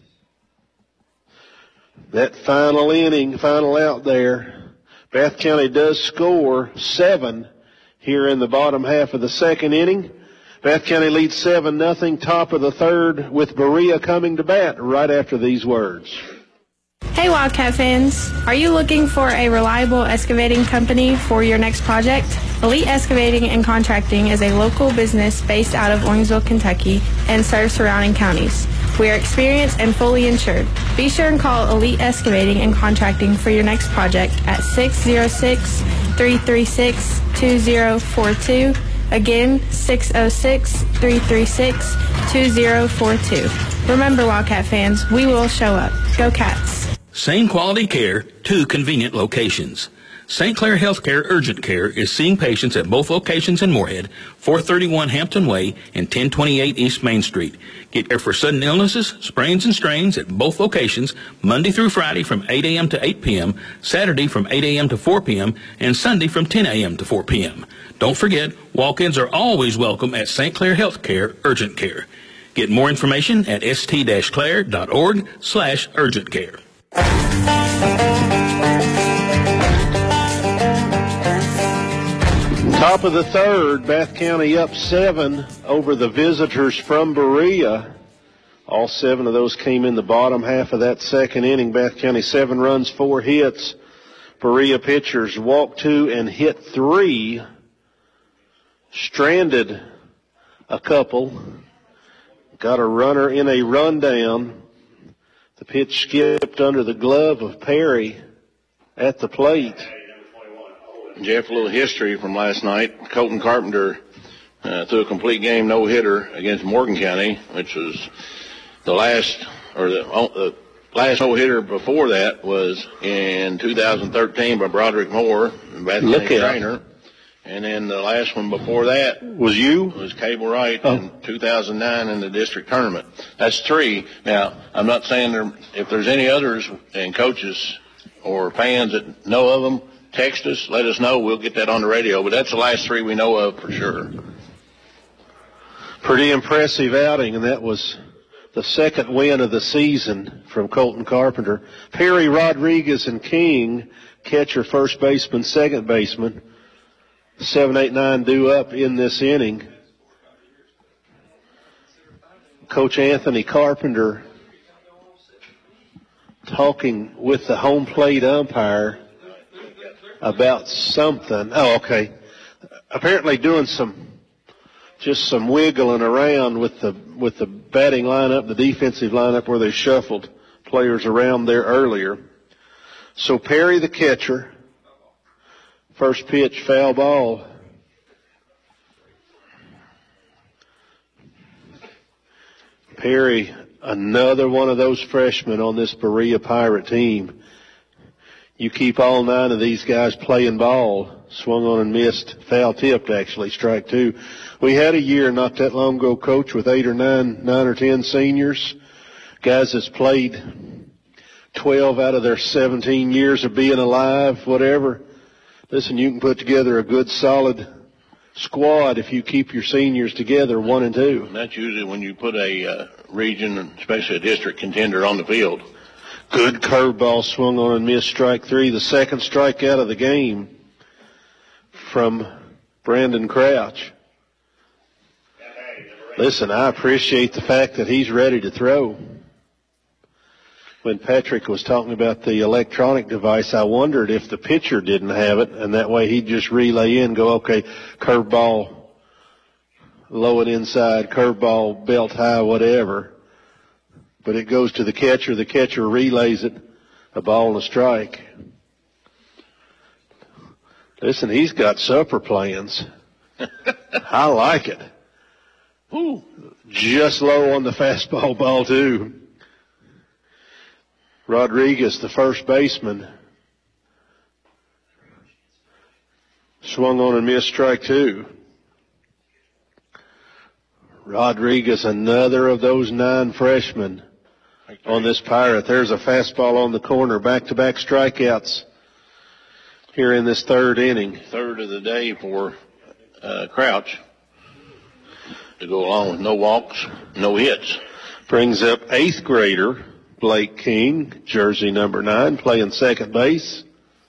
That final inning, final out there. Bath County does score 7 here in the bottom half of the second inning. Bath County leads 7-0, top of the third, with Berea coming to bat right after these words. Hey Wildcat fans, are you looking for a reliable excavating company for your next project? Elite Excavating and Contracting is a local business based out of Owensville, Kentucky, and serves surrounding counties. We are experienced and fully insured. Be sure and call Elite Excavating and Contracting for your next project at 606-336-2042. Again, 606-336-2042. Remember, Wildcat fans, we will show up. Go Cats. Same quality care, 2 convenient locations. St. Clair Healthcare Urgent Care is seeing patients at both locations in Moorhead, 431 Hampton Way and 1028 East Main Street. Get care for sudden illnesses, sprains and strains at both locations Monday through Friday from 8 a.m. to 8 p.m., Saturday from 8 a.m. to 4 p.m., and Sunday from 10 a.m. to 4 p.m. Don't forget, walk-ins are always welcome at St. Clair Healthcare Urgent Care. Get more information at st-clair.org/urgent care. Top of the third, Bath County up 7 over the visitors from Berea. All 7 of those came in the bottom half of that second inning. Bath County 7 runs, 4 hits. Berea pitchers walked 2 and hit 3. Stranded a couple. Got a runner in a rundown. The pitch skipped under the glove of Perry at the plate. Jeff, a little history from last night. Colton Carpenter threw a complete game no-hitter against Morgan County, which was the last no-hitter before that was in 2013 by Broderick Moore, Bath County trainer. And then the last one before that was Cable Wright in 2009 in the district tournament. That's 3. Now, I'm not saying if there's any others and coaches or fans that know of them, text us, let us know. We'll get that on the radio. But that's the last 3 we know of for sure. Pretty impressive outing, and that was the second win of the season from Colton Carpenter. Perry, Rodriguez, and King, catcher, first baseman, second baseman. 7, 8, 9 due up in this inning. Coach Anthony Carpenter talking with the home plate umpire about something. Oh, okay. Apparently doing some wiggling around with the batting lineup, the defensive lineup where they shuffled players around there earlier. So Perry, the catcher, first pitch, foul ball. Perry, another one of those freshmen on this Berea Pirate team. You keep all 9 of these guys playing ball. Swung on and missed. Foul tipped, actually. Strike 2. We had a year not that long ago, Coach, with 8 or 9 or 10 seniors. Guys that's played 12 out of their 17 years of being alive, whatever. Listen, you can put together a good, solid squad if you keep your seniors together 1 and 2. And that's usually when you put a region, especially a district contender, on the field. Good curveball swung on and missed. Strike 3. The second strikeout of the game from Brandon Crouch. Listen, I appreciate the fact that he's ready to throw. When Patrick was talking about the electronic device, I wondered if the pitcher didn't have it, and that way he'd just relay in, go, okay, curveball low and inside, curveball, belt high, whatever. But it goes to the catcher. The catcher relays it, a ball and a strike. Listen, he's got supper plans. I like it. Ooh, just low on the fastball, ball two. Rodriguez, the first baseman, swung on and missed, strike two. Rodriguez, another of those 9 freshmen on this Pirate. There's a fastball on the corner, back-to-back strikeouts here in this third inning. Third of the day for Crouch to go along with no walks, no hits. Brings up 8th grader Blake King, jersey number 9, playing second base.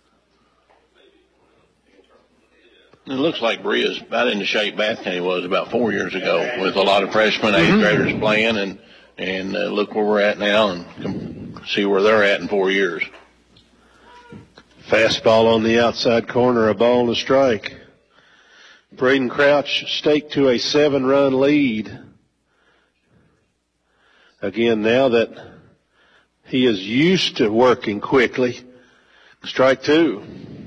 It looks like Berea's about in the shape Bath County was about 4 years ago, with a lot of freshmen, 8th graders playing, and look where we're at now and see where they're at in 4 years. Fastball on the outside corner, a ball and a strike. Braden Crouch staked to a 7-run lead. Again, now that he is used to working quickly, strike two.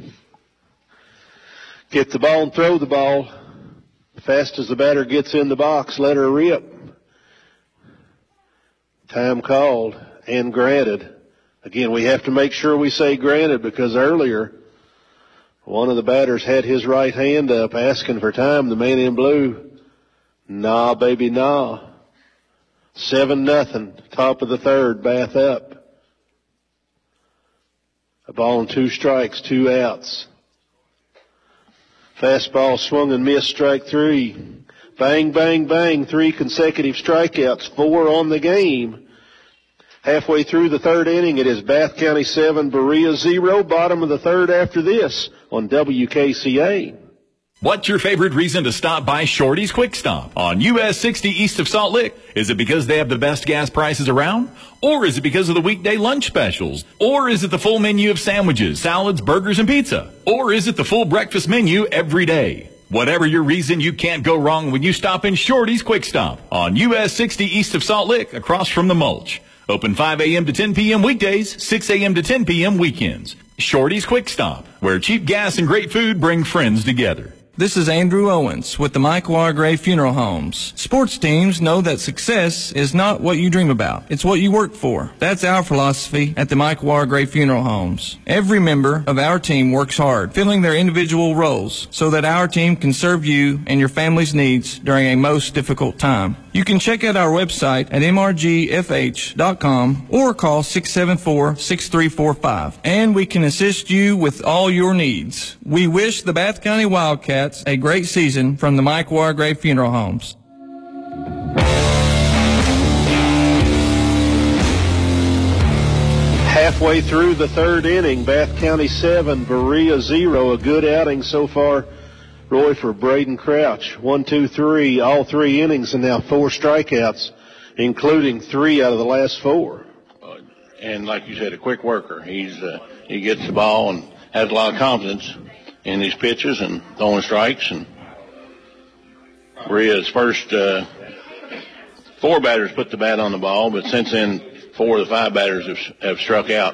Get the ball and throw the ball. Fast as the batter gets in the box, let her rip. Time called and granted. Again, we have to make sure we say granted, because earlier one of the batters had his right hand up asking for time, the man in blue. Nah, baby, nah. 7-0, top of the third, Bath up. A ball and 2 strikes, 2 outs. Fastball swung and missed, strike 3. Bang, bang, bang, 3 consecutive strikeouts, 4 on the game. Halfway through the third inning, it is Bath County 7, Berea 0. Bottom of the third after this on WKCA. What's your favorite reason to stop by Shorty's Quick Stop on US 60 east of Salt Lick? Is it because they have the best gas prices around? Or is it because of the weekday lunch specials? Or is it the full menu of sandwiches, salads, burgers, and pizza? Or is it the full breakfast menu every day? Whatever your reason, you can't go wrong when you stop in Shorty's Quick Stop on US 60 east of Salt Lick, across from the mulch. Open 5 a.m. to 10 p.m. weekdays, 6 a.m. to 10 p.m. weekends. Shorty's Quick Stop, where cheap gas and great food bring friends together. This is Andrew Owens with the Mike Wargrave Funeral Homes. Sports teams know that success is not what you dream about. It's what you work for. That's our philosophy at the Mike Wargrave Funeral Homes. Every member of our team works hard, filling their individual roles so that our team can serve you and your family's needs during a most difficult time. You can check out our website at mrgfh.com or call 674-6345, and we can assist you with all your needs. We wish the Bath County Wildcats a great season from the Mike Wargrave Funeral Homes. Halfway through the third inning, Bath County 7, Berea 0. A good outing so far, Roy, for Braden Crouch. 1, 2, 3, all 3 innings, and now 4 strikeouts, including 3 out of the last 4. And like you said, a quick worker. He gets the ball and has a lot of confidence in his pitches and throwing strikes. And Berea's first 4 batters put the bat on the ball, but since then 4 of the 5 batters have struck out.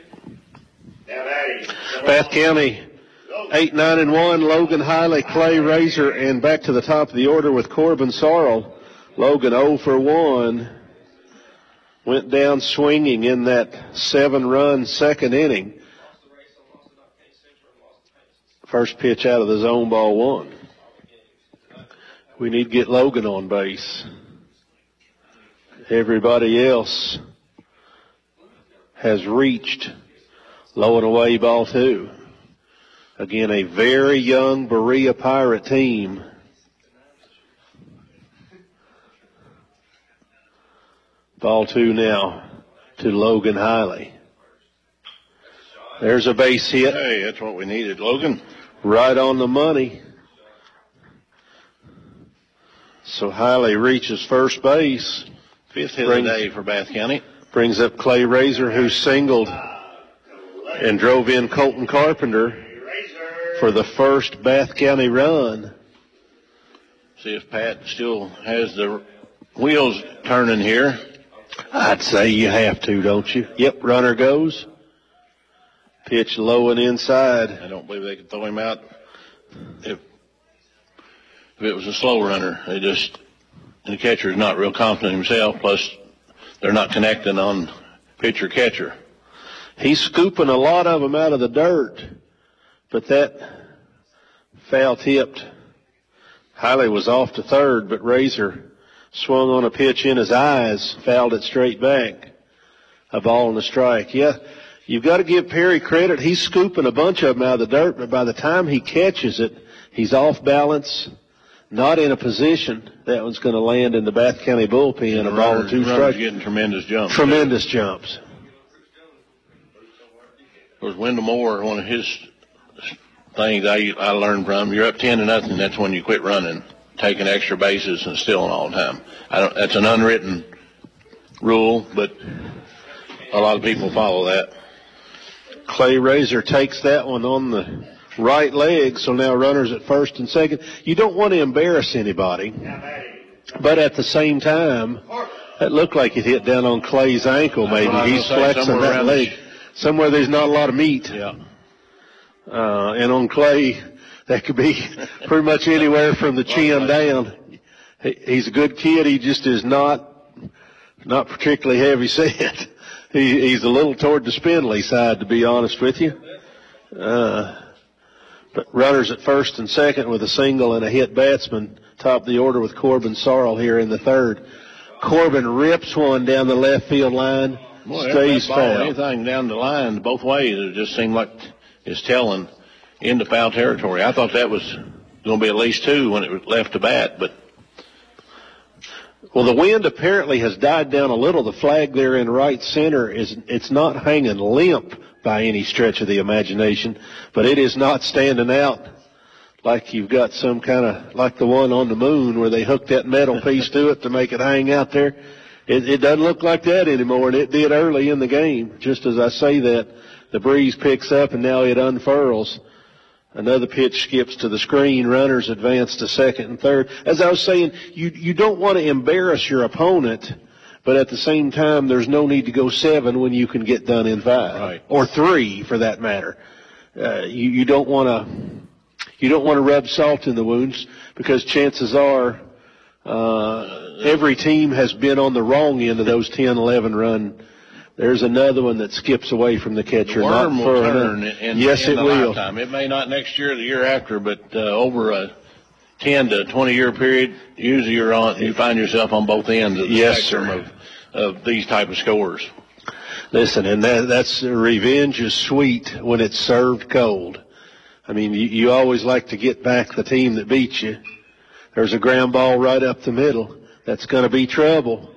Bath County 8, 9, and 1. Logan Hiley, Clay Razor, and back to the top of the order with Corbin Sorrell. Logan 0 for 1. Went down swinging in that 7-run second inning. First pitch out of the zone, ball 1. We need to get Logan on base. Everybody else has reached. Low and away, ball 2. Again, a very young Berea Pirate team. Ball 2 now to Logan Hiley. There's a base hit. Hey, that's what we needed, Logan. Right on the money. So Hiley reaches first base. 5th hit of the day for Bath County. Brings up Clay Razor, who singled and drove in Colton Carpenter for the first Bath County run. See if Pat still has the wheels turning here. I'd say you have to, don't you? Yep, runner goes. Pitch low and inside. I don't believe they could throw him out if it was a slow runner. The catcher's not real confident himself, plus they're not connecting on pitcher-catcher. He's scooping a lot of them out of the dirt, but that foul tipped. Hiley was off to third, but Razor swung on a pitch in his eyes, fouled it straight back. A ball and a strike. Yeah, you've got to give Perry credit. He's scooping a bunch of them out of the dirt, but by the time he catches it, he's off balance, not in a position that one's going to land in the Bath County bullpen. A ball and 2 strikes. Getting tremendous jumps. Tremendous jumps. Of course, Wendell Moore, one of his things I learned from, you're up 10-0, that's when you quit running, taking extra bases and stealing all the time. That's an unwritten rule, but a lot of people follow that. Clay Razor takes that one on the right leg, so now runners at first and second. You don't want to embarrass anybody, but at the same time, it looked like it hit down on Clay's ankle maybe. He's flexing that leg. Somewhere there's not a lot of meat. Yeah. And on Clay, that could be pretty much anywhere from the chin down. He's a good kid. He just is not particularly heavy set. He's a little toward the spindly side, to be honest with you. But runners at first and second with a single and a hit batsman top the order with Corbin Sorrell here in the third. Corbin rips one down the left field line. Boy, stays that ball, foul. anything down the line both ways, it just seemed like it's telling into foul territory. I thought that was going to be at least 2 when it was left to bat, but. Well, the wind apparently has died down a little. The flag there in right center it's not hanging limp by any stretch of the imagination, but it is not standing out like you've got some kind of, like the one on the moon where they hooked that metal piece to it to make it hang out there. It doesn't look like that anymore, and it did early in the game. Just as I say that, the breeze picks up, and now it unfurls. Another pitch skips to the screen. Runners advance to second and third. As I was saying, you don't want to embarrass your opponent, but at the same time, there's no need to go 7 when you can get done in 5. Right. Or 3, for that matter. You don't want to rub salt in the wounds, because chances are every team has been on the wrong end of those 10-11 run. There's another one that skips away from the catcher. The worm will turn yes, it will. Lifetime. It may not next year or the year after, but over a 10 to 20 year period, usually you find yourself on both ends of the spectrum of these type of scores. Listen, and that's revenge is sweet when it's served cold. I mean, you always like to get back the team that beat you. There's a ground ball right up the middle. That's going to be trouble.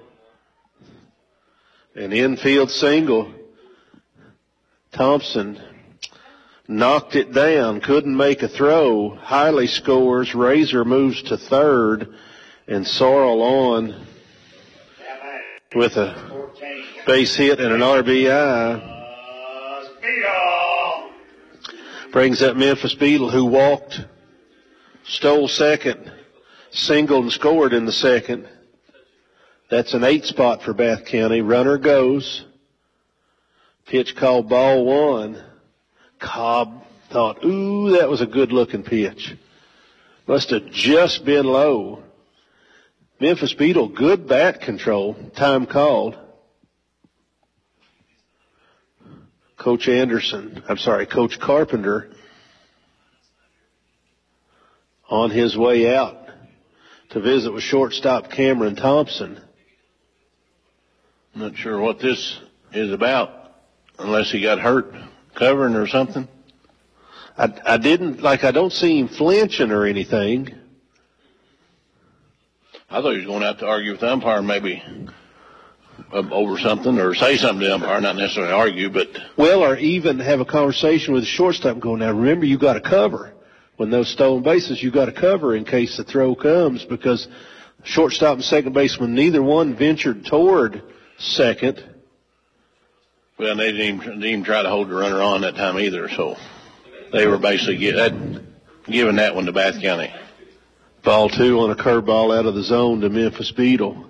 An infield single. Thompson knocked it down, couldn't make a throw. Hiley scores. Razor moves to third, and Sorrell on with a base hit and an RBI. Brings up Memphis Beetle, who walked, stole second, singled and scored in the second. That's an 8 spot for Bath County. Runner goes. Pitch called ball 1. Cobb thought, ooh, that was a good-looking pitch. Must have just been low. Memphis Beetle, good bat control. Time called. Coach Carpenter on his way out to visit with shortstop Cameron Thompson. I'm not sure what this is about, unless he got hurt covering or something. I don't see him flinching or anything. I thought he was going out to argue with the umpire maybe over something, or say something to the umpire, not necessarily argue, but. Well, or even have a conversation with the shortstop and go, now remember, you got to cover. When those stolen bases, you got to cover in case the throw comes, because shortstop and second baseman, neither one ventured toward second. Well, they didn't even try to hold the runner on that time either, so they were basically giving that one to Bath County. Ball 2 on a curveball out of the zone to Memphis Beetle.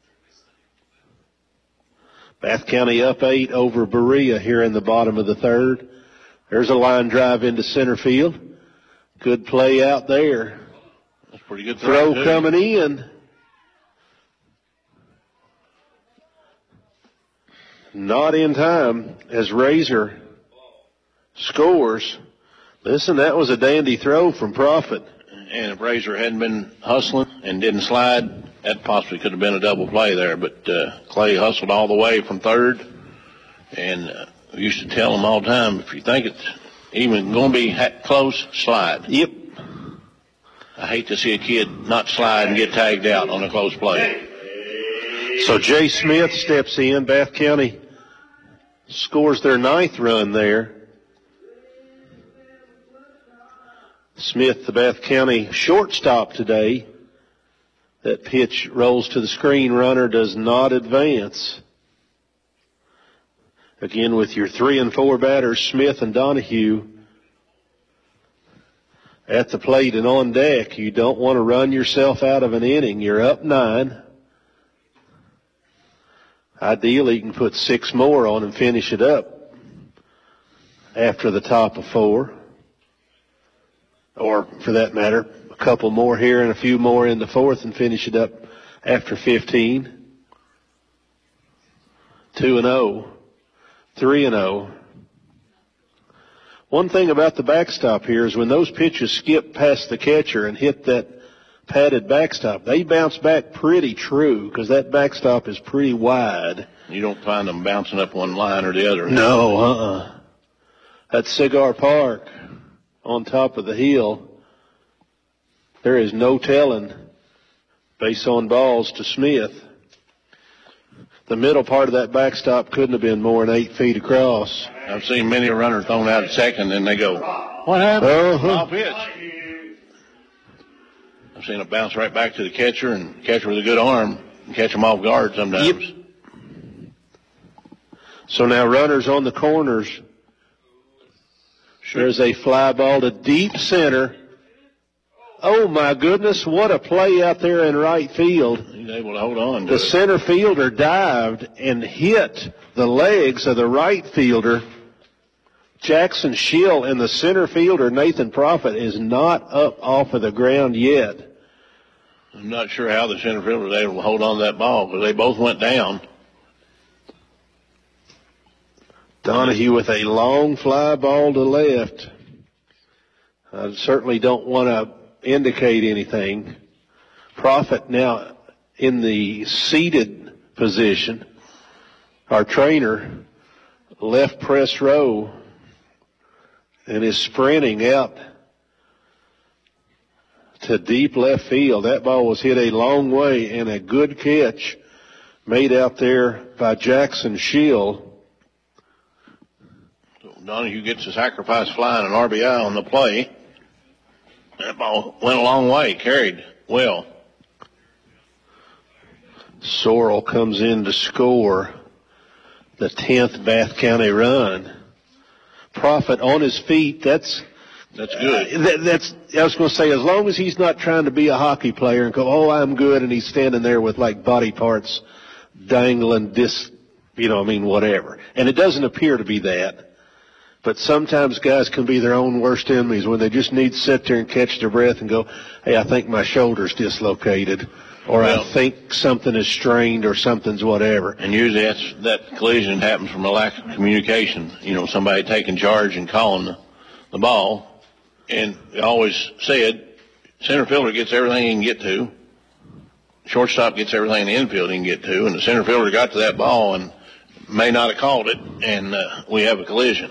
Bath County up 8 over Berea here in the bottom of the third. There's a line drive into center field. Good play out there. That's pretty good throw coming in. Not in time as Razor scores. Listen, that was a dandy throw from Profit. And if Razor hadn't been hustling and didn't slide, that possibly could have been a double play there. But Clay hustled all the way from third. And we used to tell him all the time, if you think it's even going to be close, slide. Yep. I hate to see a kid not slide and get tagged out on a close play. So Jay Smith steps in. Bath County scores their 9th run there. Smith, the Bath County shortstop today. That pitch rolls to the screen. Runner does not advance. Again, with your 3 and 4 batters, Smith and Donahue at the plate and on deck. You don't want to run yourself out of an inning. You're up 9. Ideally, you can put 6 more on and finish it up after the top of 4. Or, for that matter, a couple more here and a few more in the 4th and finish it up after 15. 2-0. 3-0. One thing about the backstop here is when those pitches skip past the catcher and hit that padded backstop, they bounce back pretty true because that backstop is pretty wide. You don't find them bouncing up one line or the other. No, That's Cigar Park on top of the hill. There is no telling base on balls to Smith. The middle part of that backstop couldn't have been more than 8 feet across. I've seen many a runner thrown out at second and they go, what happened? Foul pitch. I've seen it bounce right back to the catcher and catcher with a good arm and catch them off guard sometimes. Yep. So now runners on the corners. There's a fly ball to deep center. Oh, my goodness, what a play out there in right field. He's able to hold on to the center fielder dived and hit the legs of the right fielder, Jackson Schill, and the center fielder, Nathan Profit, is not up off of the ground yet. I'm not sure how the center fielder was able to hold on to that ball because they both went down. Donahue with a long fly ball to left. I certainly don't want to indicate anything. Profit now in the seated position. Our trainer, left press row, and is sprinting out to deep left field. That ball was hit a long way and a good catch made out there by Jackson Schill. Donahue gets a sacrifice fly and an RBI on the play. That ball went a long way, carried well. Sorrell comes in to score the 10th Bath County run. Profit on his feet. That's good. I was going to say, as long as he's not trying to be a hockey player and go, oh, I'm good, and he's standing there with like body parts dangling, whatever. And it doesn't appear to be that. But sometimes guys can be their own worst enemies when they just need to sit there and catch their breath and go, hey, I think my shoulder's dislocated, or I think something is strained, or something's whatever. And usually that collision happens from a lack of communication. Somebody taking charge and calling the ball. And I always said, center fielder gets everything he can get to. Shortstop gets everything in the infield he can get to. And the center fielder got to that ball and may not have called it, and we have a collision.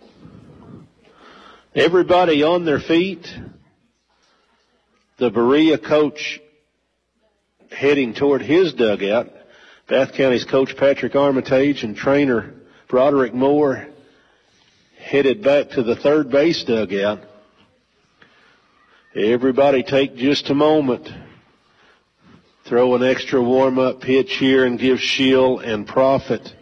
Everybody on their feet. The Berea coach heading toward his dugout. Bath County's coach Patrick Armitage and trainer Broderick Moore headed back to the third base dugout. Everybody take just a moment. Throw an extra warm-up pitch here and give Schill and Profit.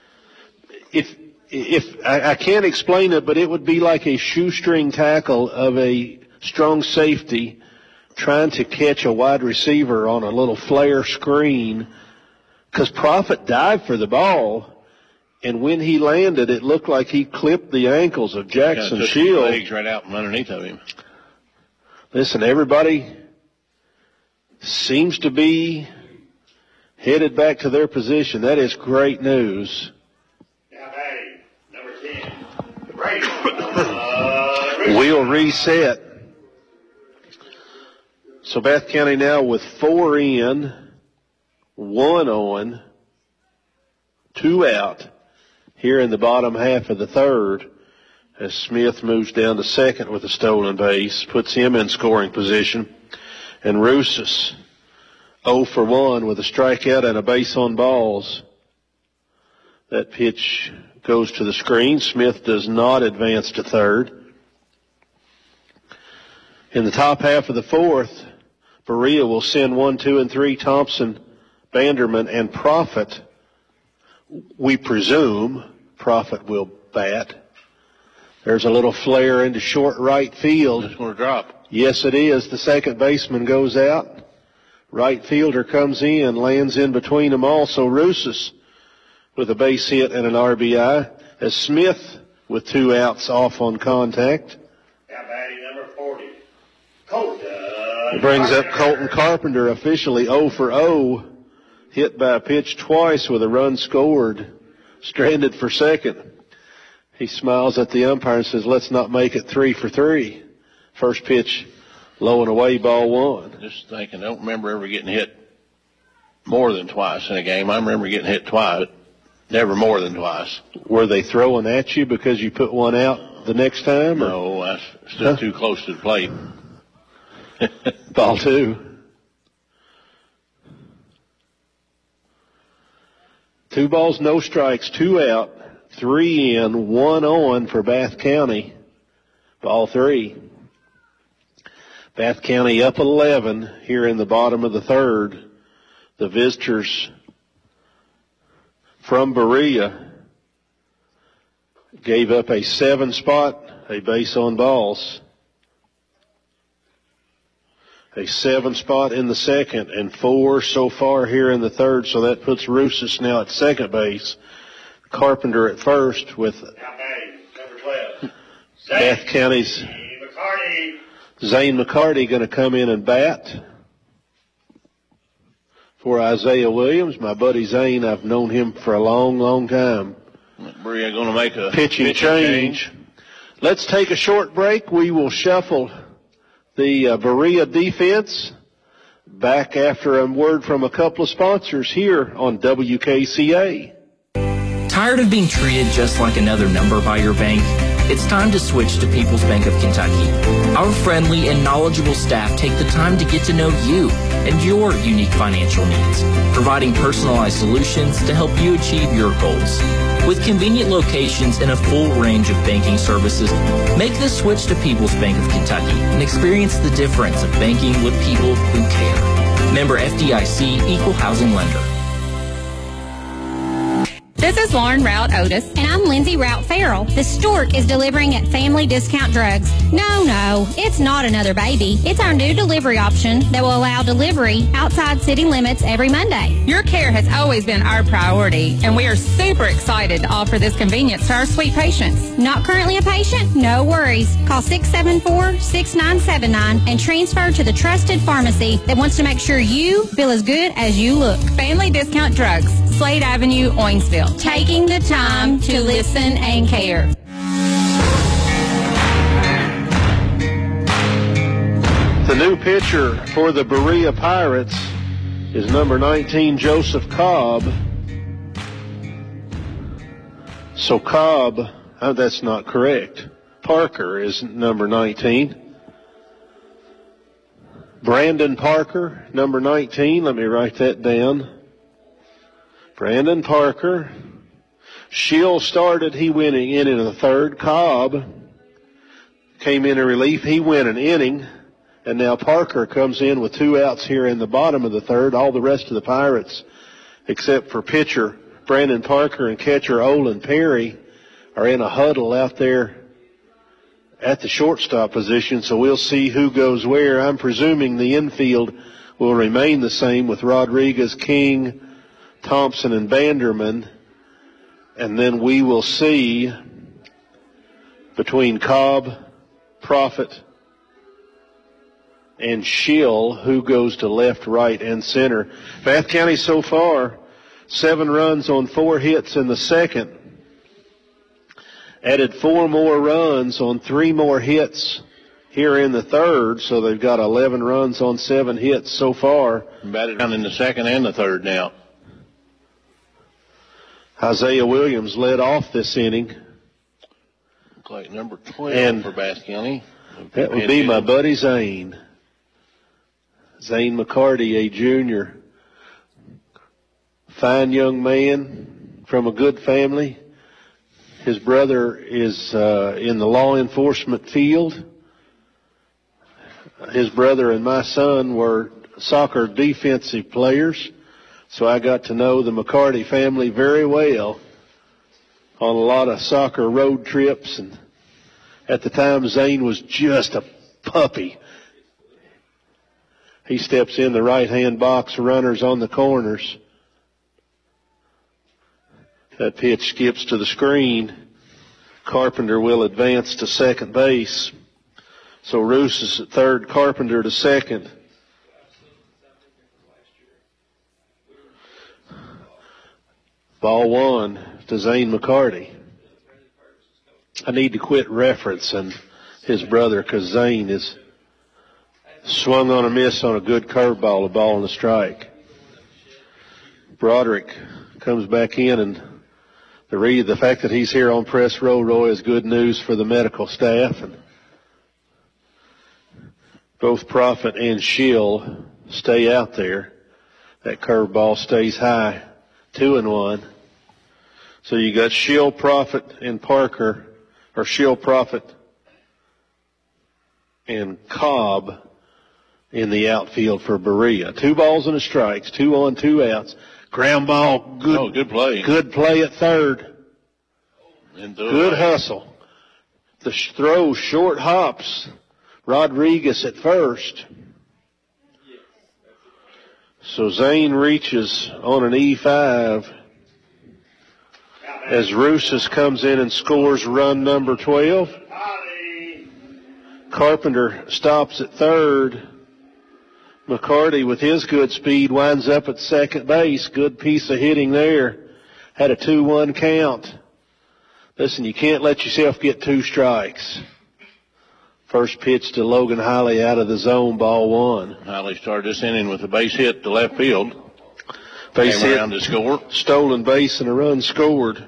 If I can't explain it, but it would be like a shoestring tackle of a strong safety trying to catch a wide receiver on a little flare screen because Profit dived for the ball, and when he landed, it looked like he clipped the ankles of Jackson took Shield. His legs right out from underneath of him. Listen, everybody seems to be headed back to their position. That is great news. We'll reset. So Bath County now with 4 in, 1 on, 2 out here in the bottom half of the third as Smith moves down to second with a stolen base, puts him in scoring position. And Rusas 0 for 1 with a strikeout and a base on balls. That pitch goes to the screen. Smith does not advance to third. In the top half of the fourth, Berea will send 1, 2, and 3 Thompson, Banderman, and Profit. We presume Profit will bat. There's a little flare into short right field. It's going to drop. Yes, it is. The second baseman goes out. Right fielder comes in, lands in between them all. So Rusas with a base hit and an RBI. As Smith with 2 outs off on contact. Now batting number 40. Colton. Brings up Colton Carpenter, officially 0 for 0. Hit by a pitch twice with a run scored. Stranded for second. He smiles at the umpire and says, let's not make it 3 for 3. First pitch, low and away, ball 1. Just thinking, I don't remember ever getting hit more than twice in a game. I remember getting hit twice, never more than twice. Were they throwing at you because you put one out the next time? No, that's still too close to the plate. Ball 2. 2 balls, no strikes, 2 out, 3 in, 1 on for Bath County. Ball 3. Bath County up 11 here in the bottom of the third. The visitors from Berea gave up a 7 spot, a base on balls. A 7 spot in the second and 4 so far here in the third, so that puts Rusas now at second base. Carpenter at first with Bath County's Zane McCarty going to come in and bat for Isaiah Williams. My buddy Zane, I've known him for a long, long time. Berea going to make a pitching change. Let's take a short break. We will shuffle the Berea defense back after a word from a couple of sponsors here on WKCA. Tired of being treated just like another number by your bank? It's time to switch to People's Bank of Kentucky. Our friendly and knowledgeable staff take the time to get to know you and your unique financial needs, providing personalized solutions to help you achieve your goals. With convenient locations and a full range of banking services, make the switch to People's Bank of Kentucky and experience the difference of banking with people who care. Member FDIC, Equal Housing Lender. This is Lauren Rout Otis. And I'm Lindsay Rout Farrell. The Stork is delivering at Family Discount Drugs. No, it's not another baby. It's our new delivery option that will allow delivery outside city limits every Monday. Your care has always been our priority, and we are super excited to offer this convenience to our sweet patients. Not currently a patient? No worries. Call 674-6979 and transfer to the trusted pharmacy that wants to make sure you feel as good as you look. Family Discount Drugs, Slade Avenue, Owensville. Taking the time to listen and care. The new pitcher for the Berea Pirates is number 19, Joseph Cobb. So Cobb, that's not correct. Parker is number 19. Brandon Parker, number 19. Let me write that down. Brandon Parker. Schill started. He went in the third. Cobb came in relief. He went an inning. And now Parker comes in with 2 outs here in the bottom of the third. All the rest of the Pirates, except for pitcher Brandon Parker and catcher Olin Perry, are in a huddle out there at the shortstop position, so we'll see who goes where. I'm presuming the infield will remain the same with Rodriguez, King, Thompson, and Banderman. And then we will see between Cobb, Profit, and Schill who goes to left, right, and center. Bath County so far, 7 runs on 4 hits in the second. Added 4 more runs on 3 more hits here in the third, so they've got 11 runs on 7 hits so far. Batted down in the second and the third now. Isaiah Williams led off this inning. Looks like number 12 for Bath County. That would be my buddy Zane. Zane McCarty, a junior. Fine young man from a good family. His brother is in the law enforcement field. His brother and my son were soccer defensive players, so I got to know the McCarty family very well on a lot of soccer road trips. And at the time, Zane was just a puppy. He steps in the right-hand box, runners on the corners. That pitch skips to the screen. Carpenter will advance to second base. So Roos is at third, Carpenter to second. Ball 1 to Zane McCarty. I need to quit referencing his brother because Zane is swung on a miss on a good curveball, a ball and a strike. Broderick comes back in, and the fact that he's here on press row, Roy, is good news for the medical staff. And both Profit and Schill stay out there. That curveball stays high, 2-1. So you got Schill, Profit, and Parker, or Schill, Profit, and Cobb in the outfield for Berea. 2 balls and a strike, 2 on, 2 outs. Ground ball, good play. Good play at third. Good hustle. The throw, short hops. Rodriguez at first. So Zane reaches on an E5 as Roosas comes in and scores run number 12. Carpenter stops at third. McCarty, with his good speed, winds up at second base. Good piece of hitting there. Had a 2-1 count. Listen, you can't let yourself get 2 strikes. First pitch to Logan Hiley out of the zone, ball 1. Hiley started this inning with a base hit to left field. Base Came hit, around to score. Stolen base and a run scored.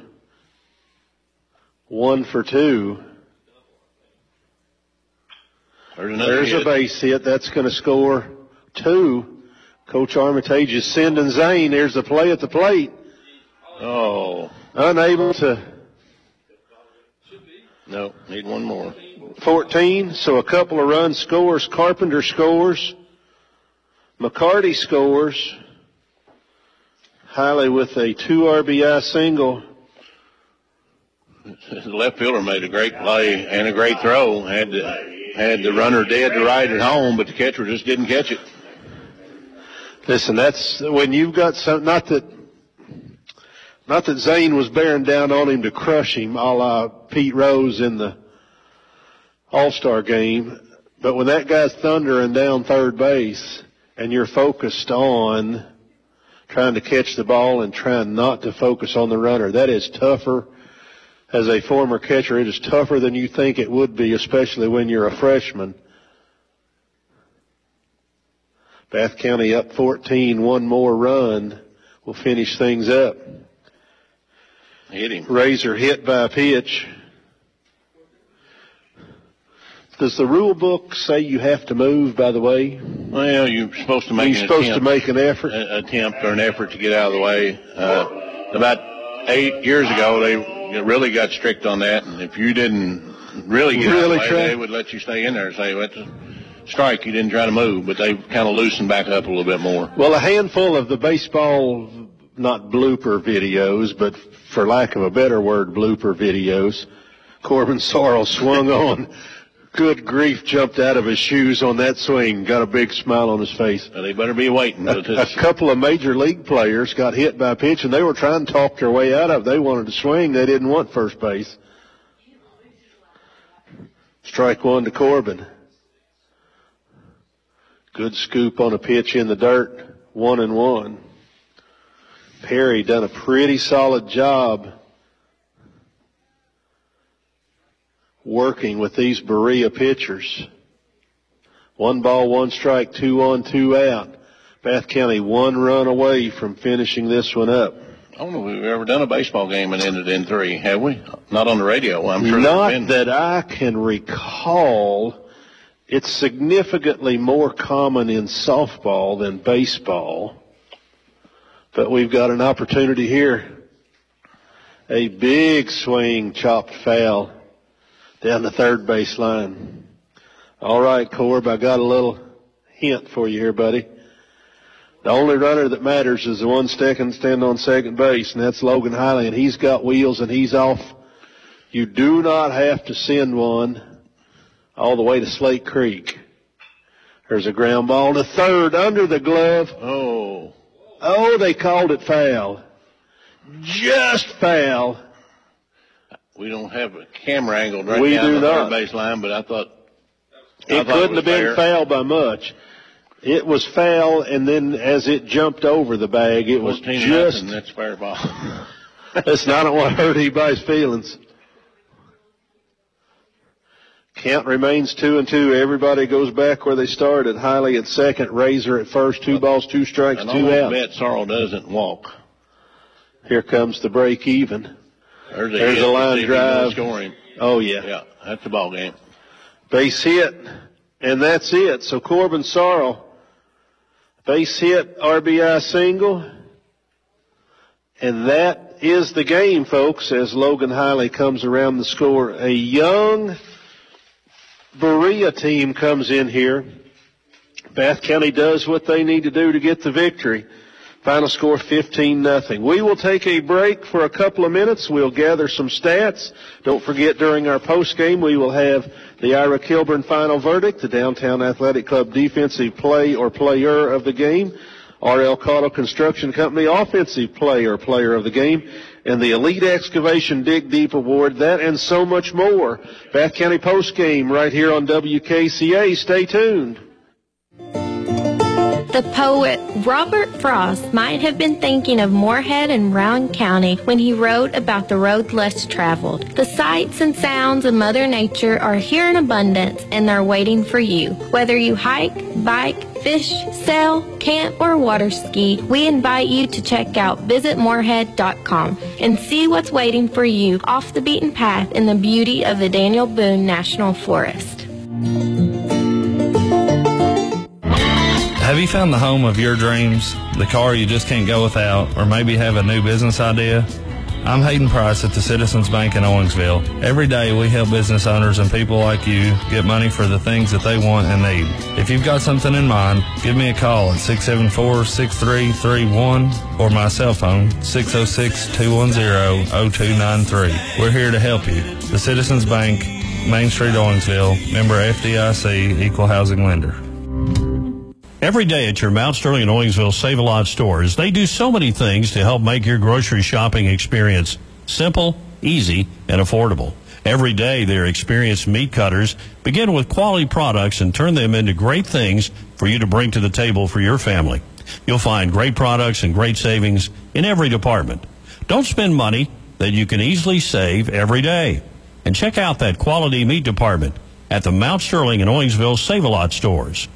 1 for 2. There's a base hit. That's going to score 2. Coach Armitage is sending Zane. There's a play at the plate. Oh. Unable to. No, need 1 more. 14, so a couple of runs scores. Carpenter scores. McCarty scores. Hiley with a 2 RBI single. The left fielder made a great play and a great throw. Had the runner dead to right at home, but the catcher just didn't catch it. Listen, that's when you've got some, not that Zane was bearing down on him to crush him, a la Pete Rose in the All-Star game, but when that guy's thundering down third base and you're focused on trying to catch the ball and trying not to focus on the runner, that is tougher. As a former catcher, it is tougher than you think it would be, especially when you're a freshman. Bath County up 14, 1 more run will finish things up. Hit him. Razor hit by a pitch. Does the rule book say you have to move, by the way? Well, you're supposed to make an effort. Attempt or an effort to get out of the way. About 8 years ago, they really got strict on that, and if you didn't really get out of the way, they would let you stay in there and say, well, it's a strike, you didn't try to move, but they kind of loosened back up a little bit more. Well, a handful of the baseball, not blooper videos, but for lack of a better word, blooper videos, Corbin Sorrell swung on good grief, jumped out of his shoes on that swing. Got a big smile on his face. They better be waiting. A couple of major league players got hit by a pitch, and they were trying to talk their way out of it. They wanted to swing. They didn't want first base. Strike one to Corbin. Good scoop on a pitch in the dirt. 1-1. Perry done a pretty solid job working with these Berea pitchers. 1 ball, 1 strike, 2 on, 2 out. Bath County 1 run away from finishing this one up. I don't know if we've ever done a baseball game and ended in 3, have we? Not on the radio. I'm sure not that I can recall. It's significantly more common in softball than baseball. But we've got an opportunity here. A big swing, chopped foul down the third base line. All right, Corb, I got a little hint for you here, buddy. The only runner that matters is the one standing on second base, and that's Logan Hiley, and he's got wheels and he's off. You do not have to send one all the way to Slate Creek. There's a ground ball to third under the glove. Oh, they called it foul. Just foul. We don't have a camera angled right We down do the not. third base line, but I thought it couldn't have been foul by much. It was foul, and then as it jumped over the bag, it was just... That's fair ball. Listen, I don't want to hurt anybody's feelings. Count remains 2-2. Everybody goes back where they started. Hiley at second, Razor at first. 2 balls, 2 strikes, 2 out. I bet Sorrell doesn't walk. Here comes the break even. There's a line drive. Scoring. Oh, yeah. Yeah, that's the ball game. Base hit, and that's it. So Corbin Sorrell, base hit, RBI single. And that is the game, folks, as Logan Hiley comes around the score. A young Berea team comes in here. Bath County does what they need to do to get the victory. Final score 15-0. We will take a break for a couple of minutes. We'll gather some stats. Don't forget, during our post game, we will have the Ira Kilburn final verdict, the Downtown Athletic Club defensive play or player of the game, R.L. Caudill Construction Company offensive player of the game, and the Elite Excavation Dig Deep Award, that and so much more. Bath County post game right here on WKCA. Stay tuned. The poet Robert Frost might have been thinking of Moorhead and Rowan County when he wrote about the road less traveled. The sights and sounds of Mother Nature are here in abundance, and they're waiting for you. Whether you hike, bike, fish, sail, camp, or water ski, we invite you to check out visitmoorhead.com and see what's waiting for you off the beaten path in the beauty of the Daniel Boone National Forest. Have you found the home of your dreams, the car you just can't go without, or maybe have a new business idea? I'm Hayden Price at the Citizens Bank in Owensville. Every day we help business owners and people like you get money for the things that they want and need. If you've got something in mind, give me a call at 674-6331 or my cell phone, 606-210-0293. We're here to help you. The Citizens Bank, Main Street, Owensville, member FDIC, equal housing lender. Every day at your Mount Sterling and Owensville Save-A-Lot stores, they do so many things to help make your grocery shopping experience simple, easy, and affordable. Every day, their experienced meat cutters begin with quality products and turn them into great things for you to bring to the table for your family. You'll find great products and great savings in every department. Don't spend money that you can easily save every day. And check out that quality meat department at the Mount Sterling and Owensville Save-A-Lot stores.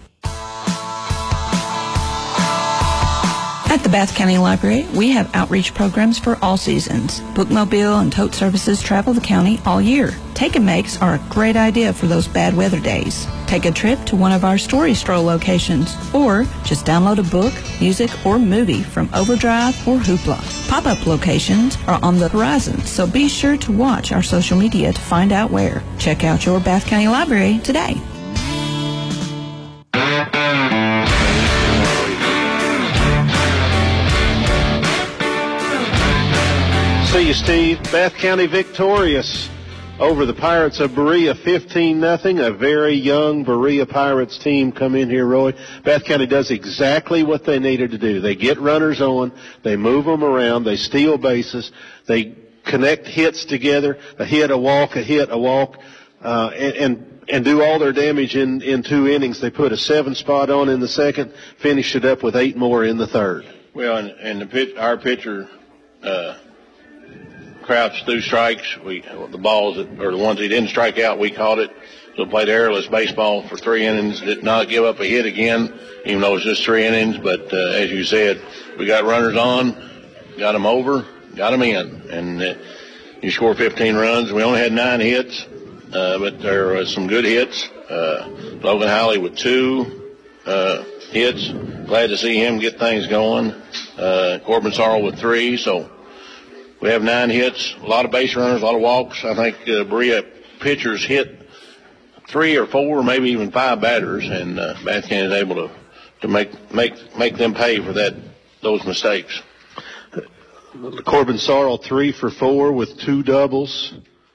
At the Bath County Library, we have outreach programs for all seasons. Bookmobile and tote services travel the county all year. Take-and-makes are a great idea for those bad weather days. Take a trip to one of our Story Stroll locations, or just download a book, music, or movie from Overdrive or Hoopla. Pop-up locations are on the horizon, so be sure to watch our social media to find out where. Check out your Bath County Library today. See you, Steve. Bath County victorious over the Pirates of Berea 15-0. A very young Berea Pirates team come in here, Roy. Bath County does exactly what they needed to do. They get runners on, they move them around, they steal bases, they connect hits together, a hit, a walk, and do all their damage in 2 innings. They put a 7 spot on in the second, finished it up with 8 more in the third. Well, and our pitcher Crouch threw strikes. The balls or the ones he didn't strike out, we caught it. So played airless baseball for 3 innings. Did not give up a hit again, even though it was just 3 innings. But as you said, we got runners on, got them over, got them in, and you score 15 runs. We only had 9 hits. But there were some good hits. Logan Howley with 2 hits. Glad to see him get things going. Corbin Sorrell with 3. So we have 9 hits, a lot of base runners, a lot of walks. I think Berea pitchers hit 3 or 4, maybe even 5 batters, and Bath County is able to make them pay for those mistakes. Corbin Sorrell 3 for 4 with 2 doubles.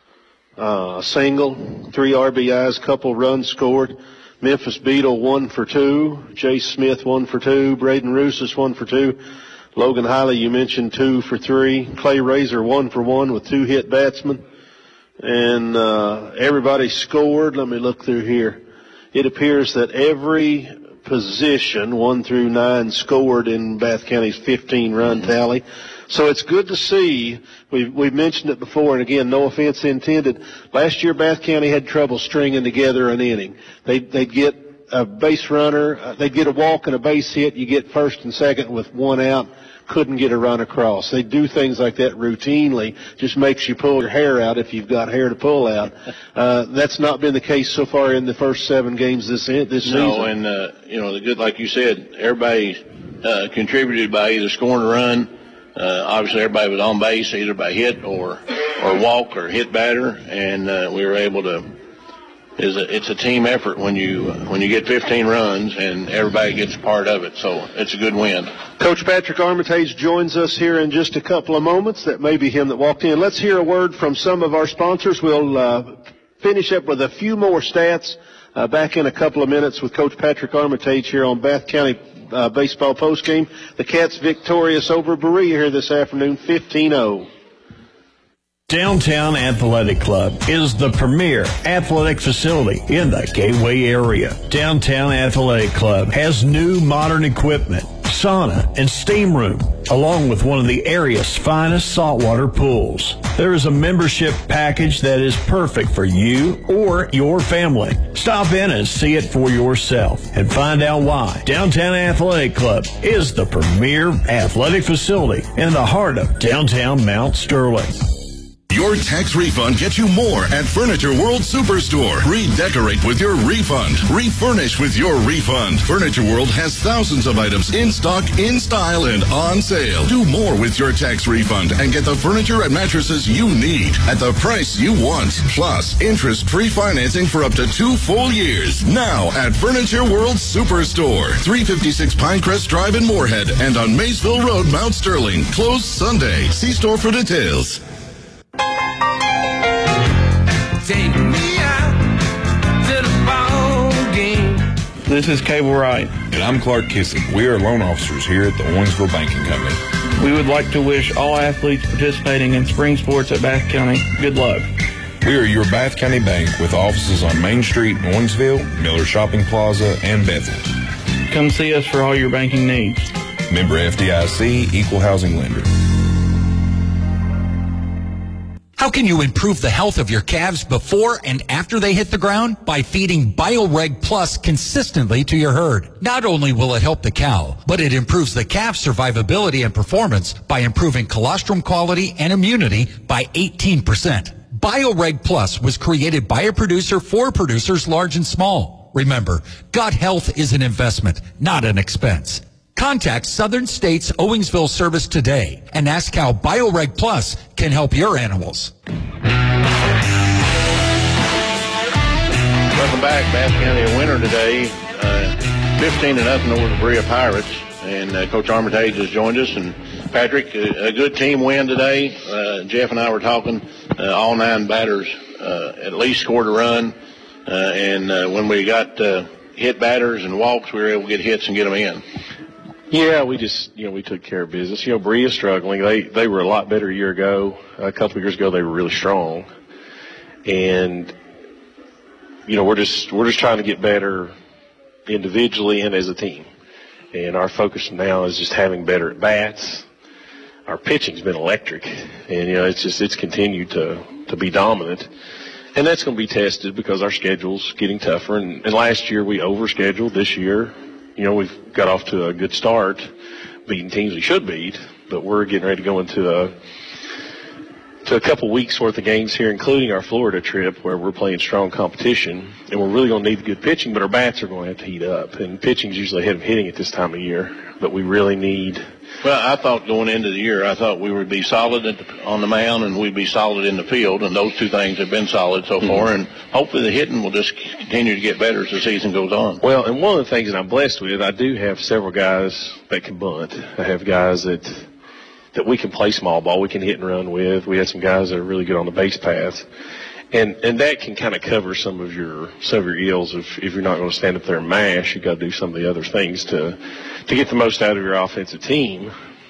A single, 3 RBIs, couple runs scored. Memphis Beadle 1 for 2. Chase Smith 1 for 2. Braden Rousas 1 for 2. Logan Hiley, you mentioned 2 for 3. Clay Razor 1 for 1 with 2 hit batsmen. And everybody scored. Let me look through here. It appears that every position 1 through 9 scored in Bath County's 15-run tally. So it's good to see. We've mentioned it before, and again, no offense intended. Last year, Bath County had trouble stringing together an inning. They'd get a base runner, they'd get a walk and a base hit. You get first and second with 1 out. Couldn't get a run across. They do things like that routinely. Just makes you pull your hair out if you've got hair to pull out. That's not been the case so far in the first 7 games this season. No, and the good, like you said, everybody contributed by either scoring a run. Obviously, everybody was on base either by hit or walk or hit batter, and we were able to. It's a team effort when you get 15 runs and everybody gets a part of it. So it's a good win. Coach Patrick Armitage joins us here in just a couple of moments. That may be him that walked in. Let's hear a word from some of our sponsors. We'll finish up with a few more stats back in a couple of minutes with Coach Patrick Armitage here on Bath County baseball postgame. The Cats victorious over Berea here this afternoon, 15-0. Downtown Athletic Club is the premier athletic facility in the Gateway area. Downtown Athletic Club has new modern equipment, sauna, and steam room, along with one of the area's finest saltwater pools. There is a membership package that is perfect for you or your family. Stop in and see it for yourself and find out why Downtown Athletic Club is the premier athletic facility in the heart of downtown Mount Sterling. Your tax refund gets you more at Furniture World Superstore. Redecorate with your refund. Refurnish with your refund. Furniture World has thousands of items in stock, in style, and on sale. Do more with your tax refund and get the furniture and mattresses you need at the price you want. Plus, interest-free financing for up to 2 full years. Now at Furniture World Superstore. 356 Pinecrest Drive in Moorhead and on Maysville Road, Mount Sterling. Closed Sunday. See store for details. Take me out to the ball game. This is Cable Wright. And I'm Clark Kissick. We are loan officers here at the Owensville Banking Company. We would like to wish all athletes participating in spring sports at Bath County good luck. We are your Bath County bank with offices on Main Street in Owensville, Miller Shopping Plaza, and Bethel. Come see us for all your banking needs. Member FDIC, Equal Housing Lender. How can you improve the health of your calves before and after they hit the ground? By feeding BioReg Plus consistently to your herd. Not only will it help the cow, but it improves the calf's survivability and performance by improving colostrum quality and immunity by 18%. BioReg Plus was created by a producer for producers large and small. Remember, gut health is an investment, not an expense. Contact Southern States Owensville Service today and ask how BioReg Plus can help your animals. Welcome back. Bath County a winner today, 15-0 over the Berea Pirates. And Coach Armitage has joined us. And Patrick, a good team win today. Jeff and I were talking. All 9 batters at least scored a run. And when we got hit batters and walks, we were able to get hits and get them in. Yeah, we just, we took care of business. Berea's struggling. They were a lot better a year ago. A couple of years ago, they were really strong. And, we're just trying to get better individually and as a team. And our focus now is just having better at bats. Our pitching's been electric, and it's continued to be dominant, and that's going to be tested because our schedule's getting tougher. And last year we overscheduled. This year, we've got off to a good start, beating teams we should beat, but we're getting ready to go into a couple weeks worth of games here, including our Florida trip, where we're playing strong competition, and we're really going to need good pitching, but our bats are going to have to heat up, and pitching's usually ahead of hitting at this time of year, but we really need. Well, I thought going into the year, I thought we would be solid on the mound and we'd be solid in the field, and those two things have been solid so far, and hopefully the hitting will just continue to get better as the season goes on. Well, and one of the things that I'm blessed with, I do have several guys that can bunt. I have guys that we can play small ball, we can hit and run with. We have some guys that are really good on the base paths. And that can kind of cover some of your ills. If you're not going to stand up there and mash, you've got to do some of the other things to get the most out of your offensive team.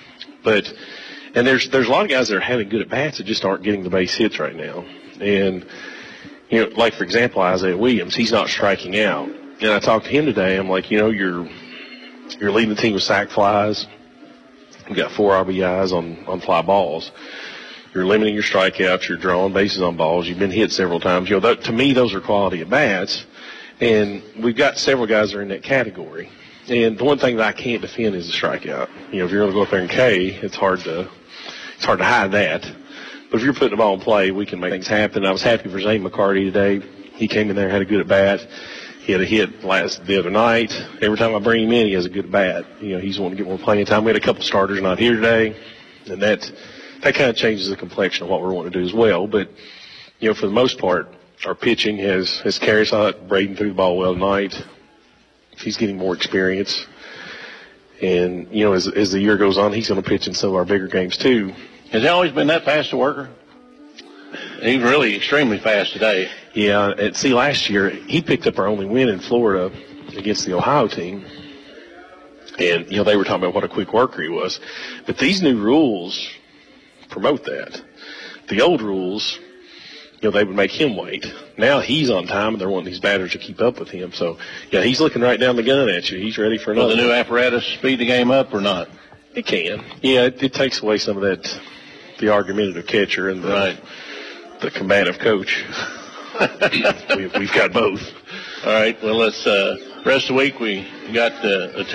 And there's a lot of guys that are having good at bats that just aren't getting the base hits right now. And like for example, Isaiah Williams, he's not striking out. And I talked to him today. I'm like, you're leading the team with sac flies. You've got 4 RBIs on fly balls. You're limiting your strikeouts. You're drawing bases on balls. You've been hit several times. To me, those are quality at bats. And we've got several guys that are in that category. And the one thing that I can't defend is the strikeout. If you're going to go up there and K, it's hard to hide that. But if you're putting the ball in play, we can make things happen. I was happy for Zane McCarty today. He came in there and had a good at bat. He had a hit the other night. Every time I bring him in, he has a good bat. He's wanting to get more playing time. We had a couple starters not here today, and that kind of changes the complexion of what we're wanting to do as well. But, for the most part, our pitching has carried us out. Braden threw the ball well tonight. He's getting more experience. And, as the year goes on, he's going to pitch in some of our bigger games too. Has he always been that fast a worker? He's really extremely fast today. Yeah, and see, last year he picked up our only win in Florida against the Ohio team. And, they were talking about what a quick worker he was. But these new rules promote that. The old rules, they would make him wait. Now he's on time, and they're wanting these batters to keep up with him. So, he's looking right down the gun at you. He's ready for another. Will the new apparatus speed the game up or not? It can. Yeah, it takes away some of that, the argumentative catcher and the combative coach. We've got both. All right. Well, let's rest of the week we got a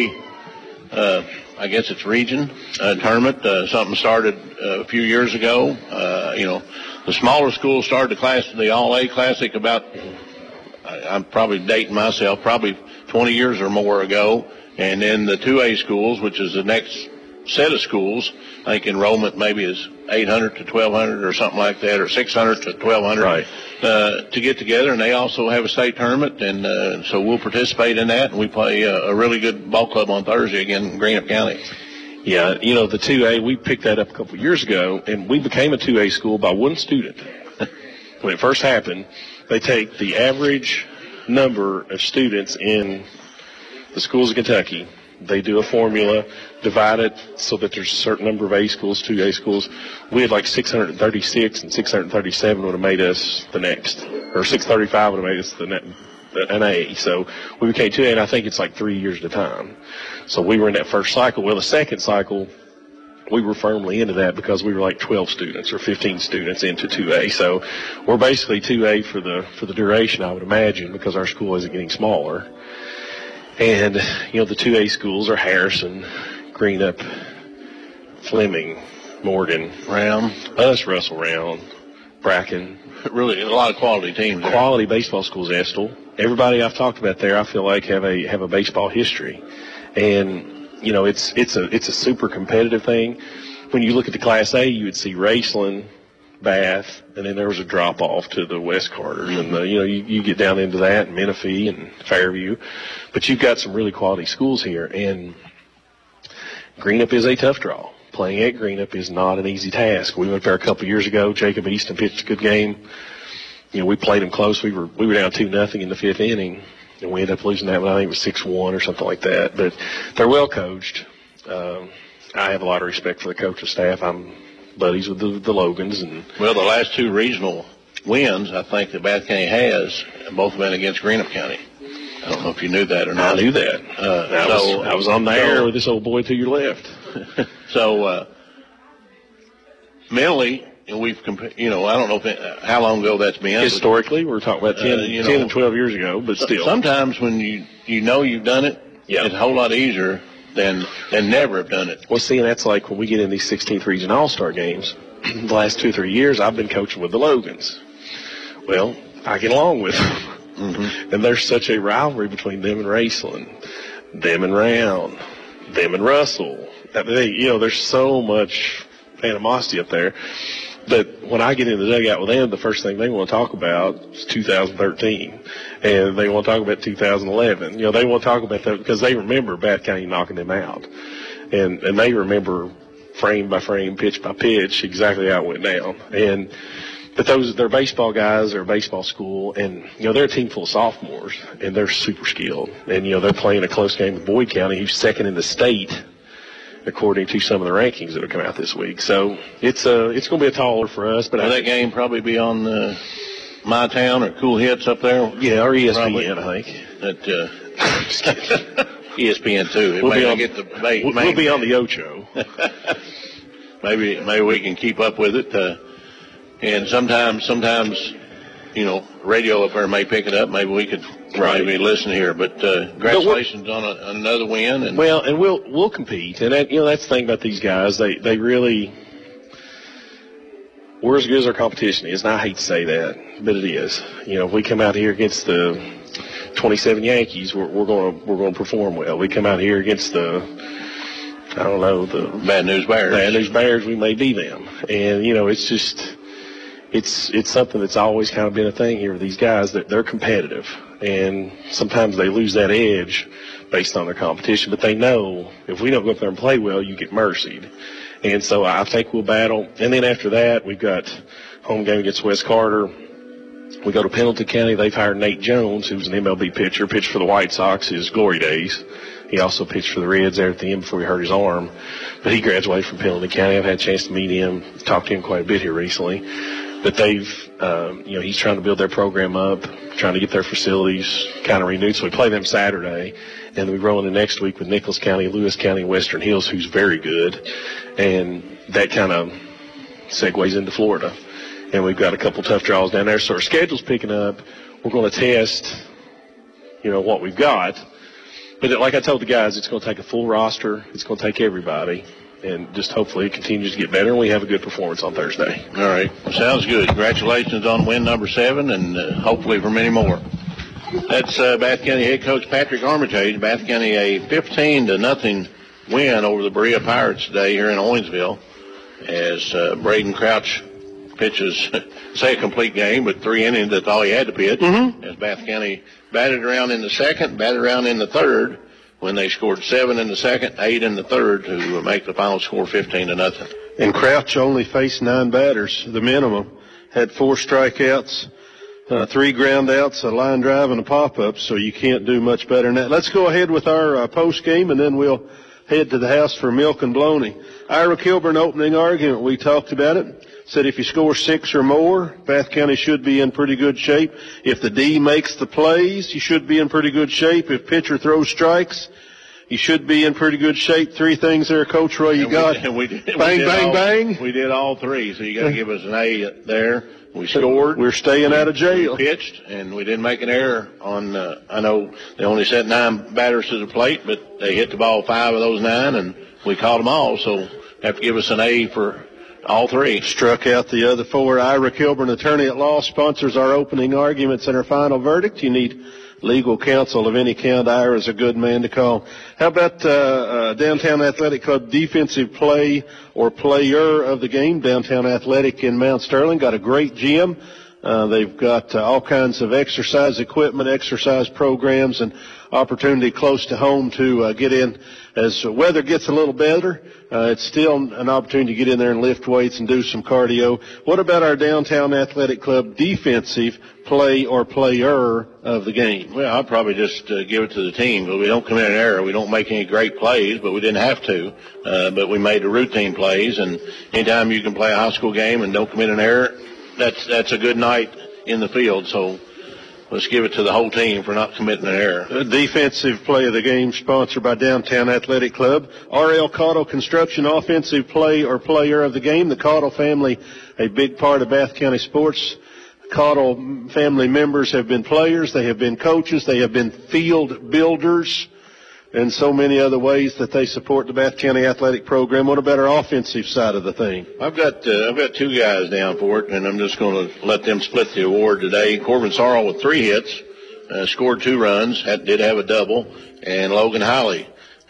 2A. I guess it's region tournament. Something started a few years ago. The smaller schools started the All-A Classic about. I'm probably dating myself. Probably 20 years or more ago. And then the 2A schools, which is the next set of schools, I think enrollment maybe is 800 to 1,200 or something like that, or 600 to 1,200 to get together. And they also have a state tournament, and so we'll participate in that. And we play a really good ball club on Thursday again in Greenup County. Yeah, the 2A, we picked that up a couple of years ago, and we became a 2A school by one student. When it first happened, they take the average number of students in the schools of Kentucky. They do a formula, divide it so that there's a certain number of A schools, 2A schools. We had like 636, and 637 would have made us the next, or 635 would have made us an A. So we became 2A, and I think it's like 3 years at a time. So we were in that first cycle. Well, the second cycle, we were firmly into that because we were like 12 students or 15 students into 2A. So we're basically 2A for the duration, I would imagine, because our school isn't getting smaller. And, the 2A schools are Harrison, Greenup, Fleming, Morgan, Round, us, Russell Round, Bracken. Really, a lot of quality teams there. Quality baseball schools, Estill. Everybody I've talked about there, I feel like have a baseball history. And, it's a super competitive thing. When you look at the Class A, you would see Raceland, Bath, and then there was a drop off to the West Carters, and you get down into that, and Menifee and Fairview, but you've got some really quality schools here, and Greenup is a tough draw. Playing at Greenup is not an easy task. We went there a couple of years ago. Jacob Easton pitched a good game. we played them close. We were down 2-0 in the 5th inning, and we ended up losing that one. I think it was 6-1 or something like that. But they're well coached. I have a lot of respect for the coaching staff. I'm buddies with the Logans. Well, the last 2 regional wins, I think, that Bath County has, both have been against Greenup County. I don't know if you knew that or not. I knew that. I was on the air with this old boy to your left. So, mentally, and we've I don't know how long ago that's been. Historically, we're talking about 10 and 12 years ago, but still. Sometimes when you know you've done it, it's a whole lot easier than never have done it. Well, see, and that's like when we get in these 16th Region All-Star games, the last 2 or 3 years, I've been coaching with the Logans. Well, I get along with them. Mm-hmm. And there's such a rivalry between them and Raceland, them and Round, them and Russell. There's so much animosity up there. But when I get in the dugout with them, the first thing they want to talk about is 2013. And they want to talk about 2011. They want to talk about that because they remember Bath County knocking them out. And they remember frame by frame, pitch by pitch, exactly how it went down. But they're baseball guys, they're a baseball school, and, they're a team full of sophomores, and they're super skilled. And, they're playing a close game with Boyd County, who's second in the state, according to some of the rankings that have come out this week. So it's going to be a tall order for us. But will that game probably be on My Town or Cool Hits up there? Yeah, or ESPN, I think. Just kidding. ESPN, too. We'll be on the Ocho. Maybe we can keep up with it. And sometimes, radio up there may pick it up. Maybe we could maybe listen here. But congratulations on another win. And we'll compete. And that's the thing about these guys. They really, we're as good as our competition is. And I hate to say that, but it is. If we come out here against the 27 Yankees, we're going to perform well. We come out here against the Bad News Bears, we may be them. And it's just. It's something that's always kind of been a thing here with these guys, that they're competitive, and sometimes they lose that edge based on their competition, but they know if we don't go up there and play well, you get mercied. And so I think we'll battle. And then after that, we've got home game against West Carter. We go to Pendleton County. They've hired Nate Jones, who's an MLB pitcher, pitched for the White Sox his glory days. He also pitched for the Reds there at the end before he hurt his arm. But he graduated from Pendleton County. I've had a chance to meet him, talked to him quite a bit here recently. But they've, he's trying to build their program up, trying to get their facilities kind of renewed. So we play them Saturday, and we roll into next week with Nicholas County, Lewis County, Western Hills, who's very good. And that kind of segues into Florida. And we've got a couple tough draws down there. So our schedule's picking up. We're going to test, what we've got. But like I told the guys, it's going to take a full roster. It's going to take everybody. And just hopefully it continues to get better, and we have a good performance on Thursday. All right. Sounds good. Congratulations on win number 7, and hopefully for many more. That's Bath County head coach Patrick Armitage. Bath County a 15-0 win over the Berea Pirates today here in Owensville, as Braden Crouch pitches, say a complete game, but 3 innings, that's all he had to pitch. Mm-hmm. As Bath County batted around in the second, batted around in the third, when they scored 7 in the second, 8 in the third to make the final score 15-0. And Crouch only faced 9 batters, the minimum. Had 4 strikeouts, 3 ground outs, a line drive, and a pop-up, so you can't do much better than that. Let's go ahead with our post game, and then we'll head to the house for milk and bologna. Ira Kilburn opening argument, we talked about it. Said if you score 6 or more, Bath County should be in pretty good shape. If the D makes the plays, you should be in pretty good shape. If pitcher throws strikes, you should be in pretty good shape. 3 things there, Coach Roy. You got bang, bang. We did all 3, so you got to give us an A there. We scored. We're staying out of jail. We pitched, and we didn't make an error on, I know they only set 9 batters to the plate, but they hit the ball 5 of those 9, and we caught them all, so have to give us an A for all 3. Struck out the other 4. Ira Kilburn, attorney at law, sponsors our opening arguments and our final verdict. You need legal counsel of any kind. Ira is a good man to call. How about Downtown Athletic Club defensive play or player of the game? Downtown Athletic in Mount Sterling got a great gym. They've got all kinds of exercise equipment, exercise programs, and opportunity close to home to get in. As the weather gets a little better, it's still an opportunity to get in there and lift weights and do some cardio. What about our Downtown Athletic Club defensive play or player of the game? Well, I'll probably just give it to the team, but we don't commit an error. We don't make any great plays, but we didn't have to. But we made the routine plays, and anytime you can play a high school game and don't commit an error, that's a good night in the field. So let's give it to the whole team for not committing an error. The defensive play of the game sponsored by Downtown Athletic Club. R.L. Caudill Construction offensive play or player of the game. The Caudill family, a big part of Bath County sports. Caudill family members have been players. They have been coaches. They have been field builders, and so many other ways that they support the Bath County athletic program. What about our offensive side of the thing? I've got two guys down for it, and I'm just going to let them split the award today. Corbin Sorrell with 3 hits, scored 2 runs, did have a double, and Logan Holly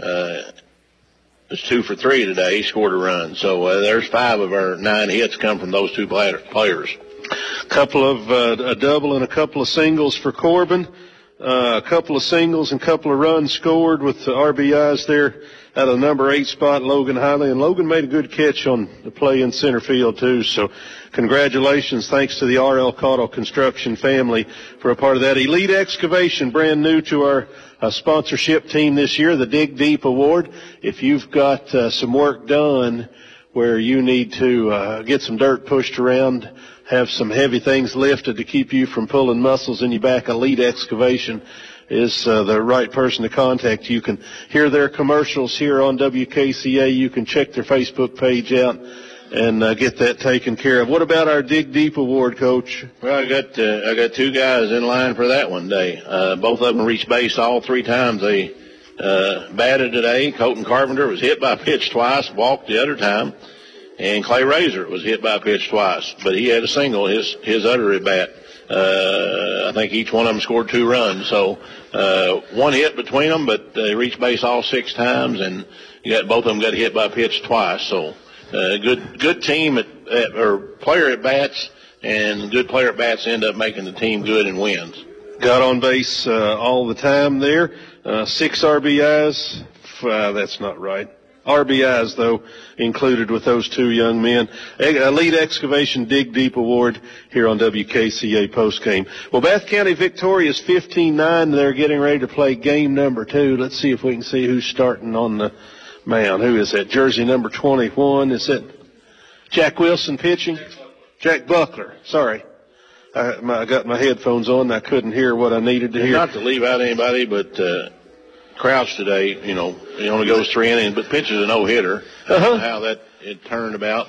is 2 for 3 today, scored a run. So there's 5 of our 9 hits come from those 2 players. A couple of a double and a couple of singles for Corbin. A couple of singles and a couple of runs scored with the RBIs there at a number 8 spot, Logan Hiley. And Logan made a good catch on the play in center field, too. So congratulations. Thanks to the R.L. Caudill Construction family for a part of that. Elite Excavation, brand new to our sponsorship team this year, the Dig Deep Award. If you've got some work done where you need to get some dirt pushed around, have some heavy things lifted to keep you from pulling muscles in your back, Elite Excavation is the right person to contact. You can hear their commercials here on WKCA. You can check their Facebook page out and get that taken care of. What about our Dig Deep Award, Coach? Well, I got 2 guys in line for that one today. Both of them reached base all 3 times they batted today. Colton Carpenter was hit by a pitch twice, walked the other time. And Clay Razor was hit by a pitch twice, but he had a single, his other at bat. I think each one of them scored 2 runs. So, 1 hit between them, but they reached base all 6 times, and both of them got hit by a pitch twice. So, good team or player at bats, and good player at bats end up making the team good and wins. Got on base, all the time there. 6 RBIs. That's not right. RBIs, though, included with those 2 young men. Elite Excavation Dig Deep Award here on WKCA postgame. Well, Bath County victorious 15-9. They're getting ready to play game number 2. Let's see if we can see who's starting on the mound. Who is that? Jersey number 21. Is that Jack Wilson pitching? Jack Buckler. Sorry. I got my headphones on and I couldn't hear what I needed to hear. Not to leave out anybody, but Crouch today, he only goes 3 innings, but pitches a no-hitter. I don't know how it turned about,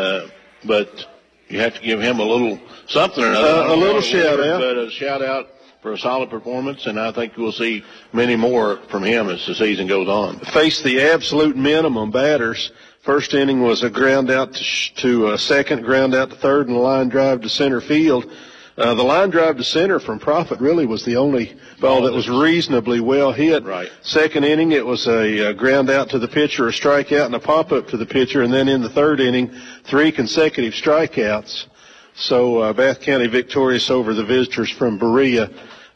but you have to give him a little something or another. A little shout-out. But a shout-out for a solid performance, and I think we'll see many more from him as the season goes on. Faced the absolute minimum batters. First inning was a ground out to second, ground out to third, and a line drive to center field. The line drive to center from Profit really was the only ball that was reasonably well hit. Right. Second inning, it was a ground out to the pitcher, a strikeout, and a pop-up to the pitcher. And then in the third inning, 3 consecutive strikeouts. So Bath County victorious over the visitors from Berea.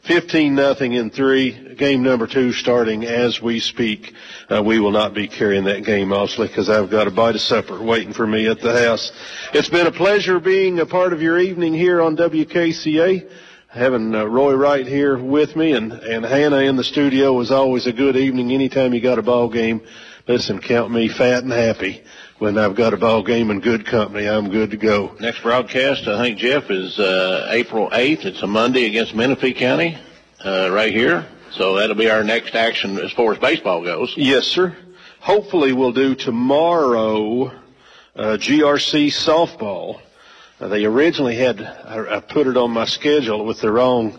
15-0 in 3. Game number 2 starting as we speak. We will not be carrying that game, obviously, because I've got a bite of supper waiting for me at the house. It's been a pleasure being a part of your evening here on WKCA. Having Roy Wright here with me and Hannah in the studio was always a good evening. Anytime you got a ball game, listen, count me fat and happy. When I've got a ball game and good company, I'm good to go. Next broadcast, I think, Jeff, is April 8th. It's a Monday against Menifee County right here. So that'll be our next action as far as baseball goes. Yes, sir. Hopefully we'll do tomorrow GRC softball. They originally had, I put it on my schedule with the wrong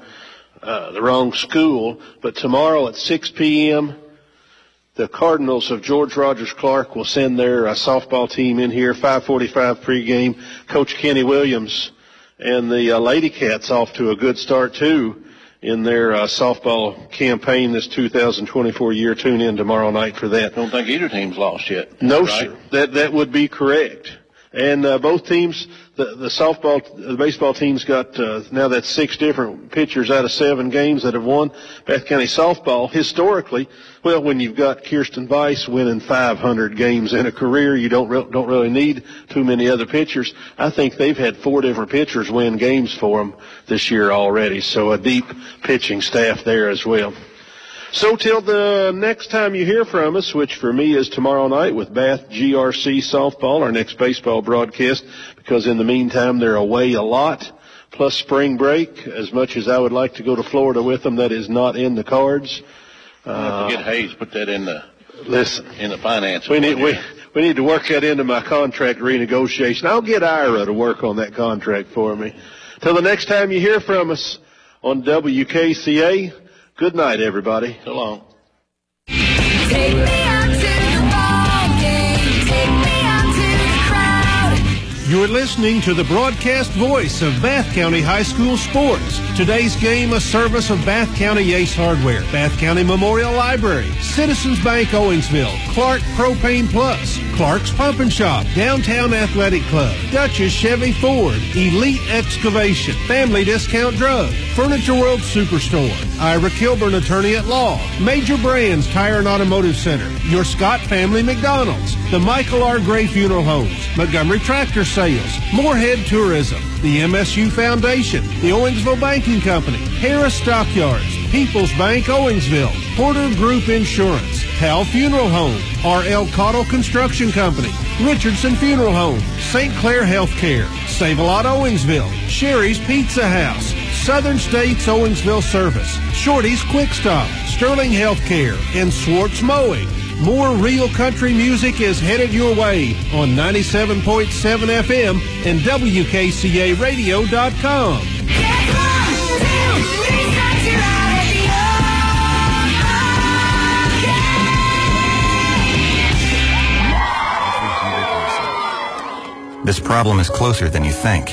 school, but tomorrow at 6 p.m., the Cardinals of George Rogers Clark will send their softball team in here, 5:45 pregame. Coach Kenny Williams and the Lady Cats off to a good start, too, in their softball campaign this 2024 year. Tune in tomorrow night for that. I don't think either team's lost yet. No, right? sir. That would be correct. And both teams, the baseball team's got now that's 6 different pitchers out of 7 games that have won. Bath County softball, historically, well, when you've got Kirsten Weiss winning 500 games in a career, you don't really need too many other pitchers. I think they've had 4 different pitchers win games for them this year already, so a deep pitching staff there as well. So till the next time you hear from us, which for me is tomorrow night with Bath GRC softball, our next baseball broadcast, because in the meantime they're away a lot, plus spring break. As much as I would like to go to Florida with them, that is not in the cards. Get Hayes, put that in the finance. We need to work that into my contract renegotiation. I'll get Ira to work on that contract for me. Till the next time you hear from us on WKCA, good night, everybody. So long. Take me out to the ball game. Take me out to the crowd. You're listening to the broadcast voice of Bath County High School sports. Today's game, a service of Bath County Ace Hardware, Bath County Memorial Library, Citizens Bank Owensville, Clark Propane Plus, Clark's Pump and Shop, Downtown Athletic Club, Dutchess Chevy Ford, Elite Excavation, Family Discount Drug, Furniture World Superstore, Ira Kilburn Attorney at Law, Major Brands Tire and Automotive Center, Your Scott Family McDonald's, the Michael R. Gray Funeral Homes, Montgomery Tractor Sales, Moorhead Tourism, the MSU Foundation, the Owensville Banking Company, Harris Stockyards, People's Bank Owensville, Porter Group Insurance, Hal Funeral Home, R.L. Cottle Construction Company, Richardson Funeral Home, St. Clair Healthcare, Save-A-Lot Owensville, Sherry's Pizza House, Southern States Owensville Service, Shorty's Quick Stop, Sterling Healthcare, and Swartz Mowing. More real country music is headed your way on 97.7 FM and WKCARadio.com. This problem is closer than you think.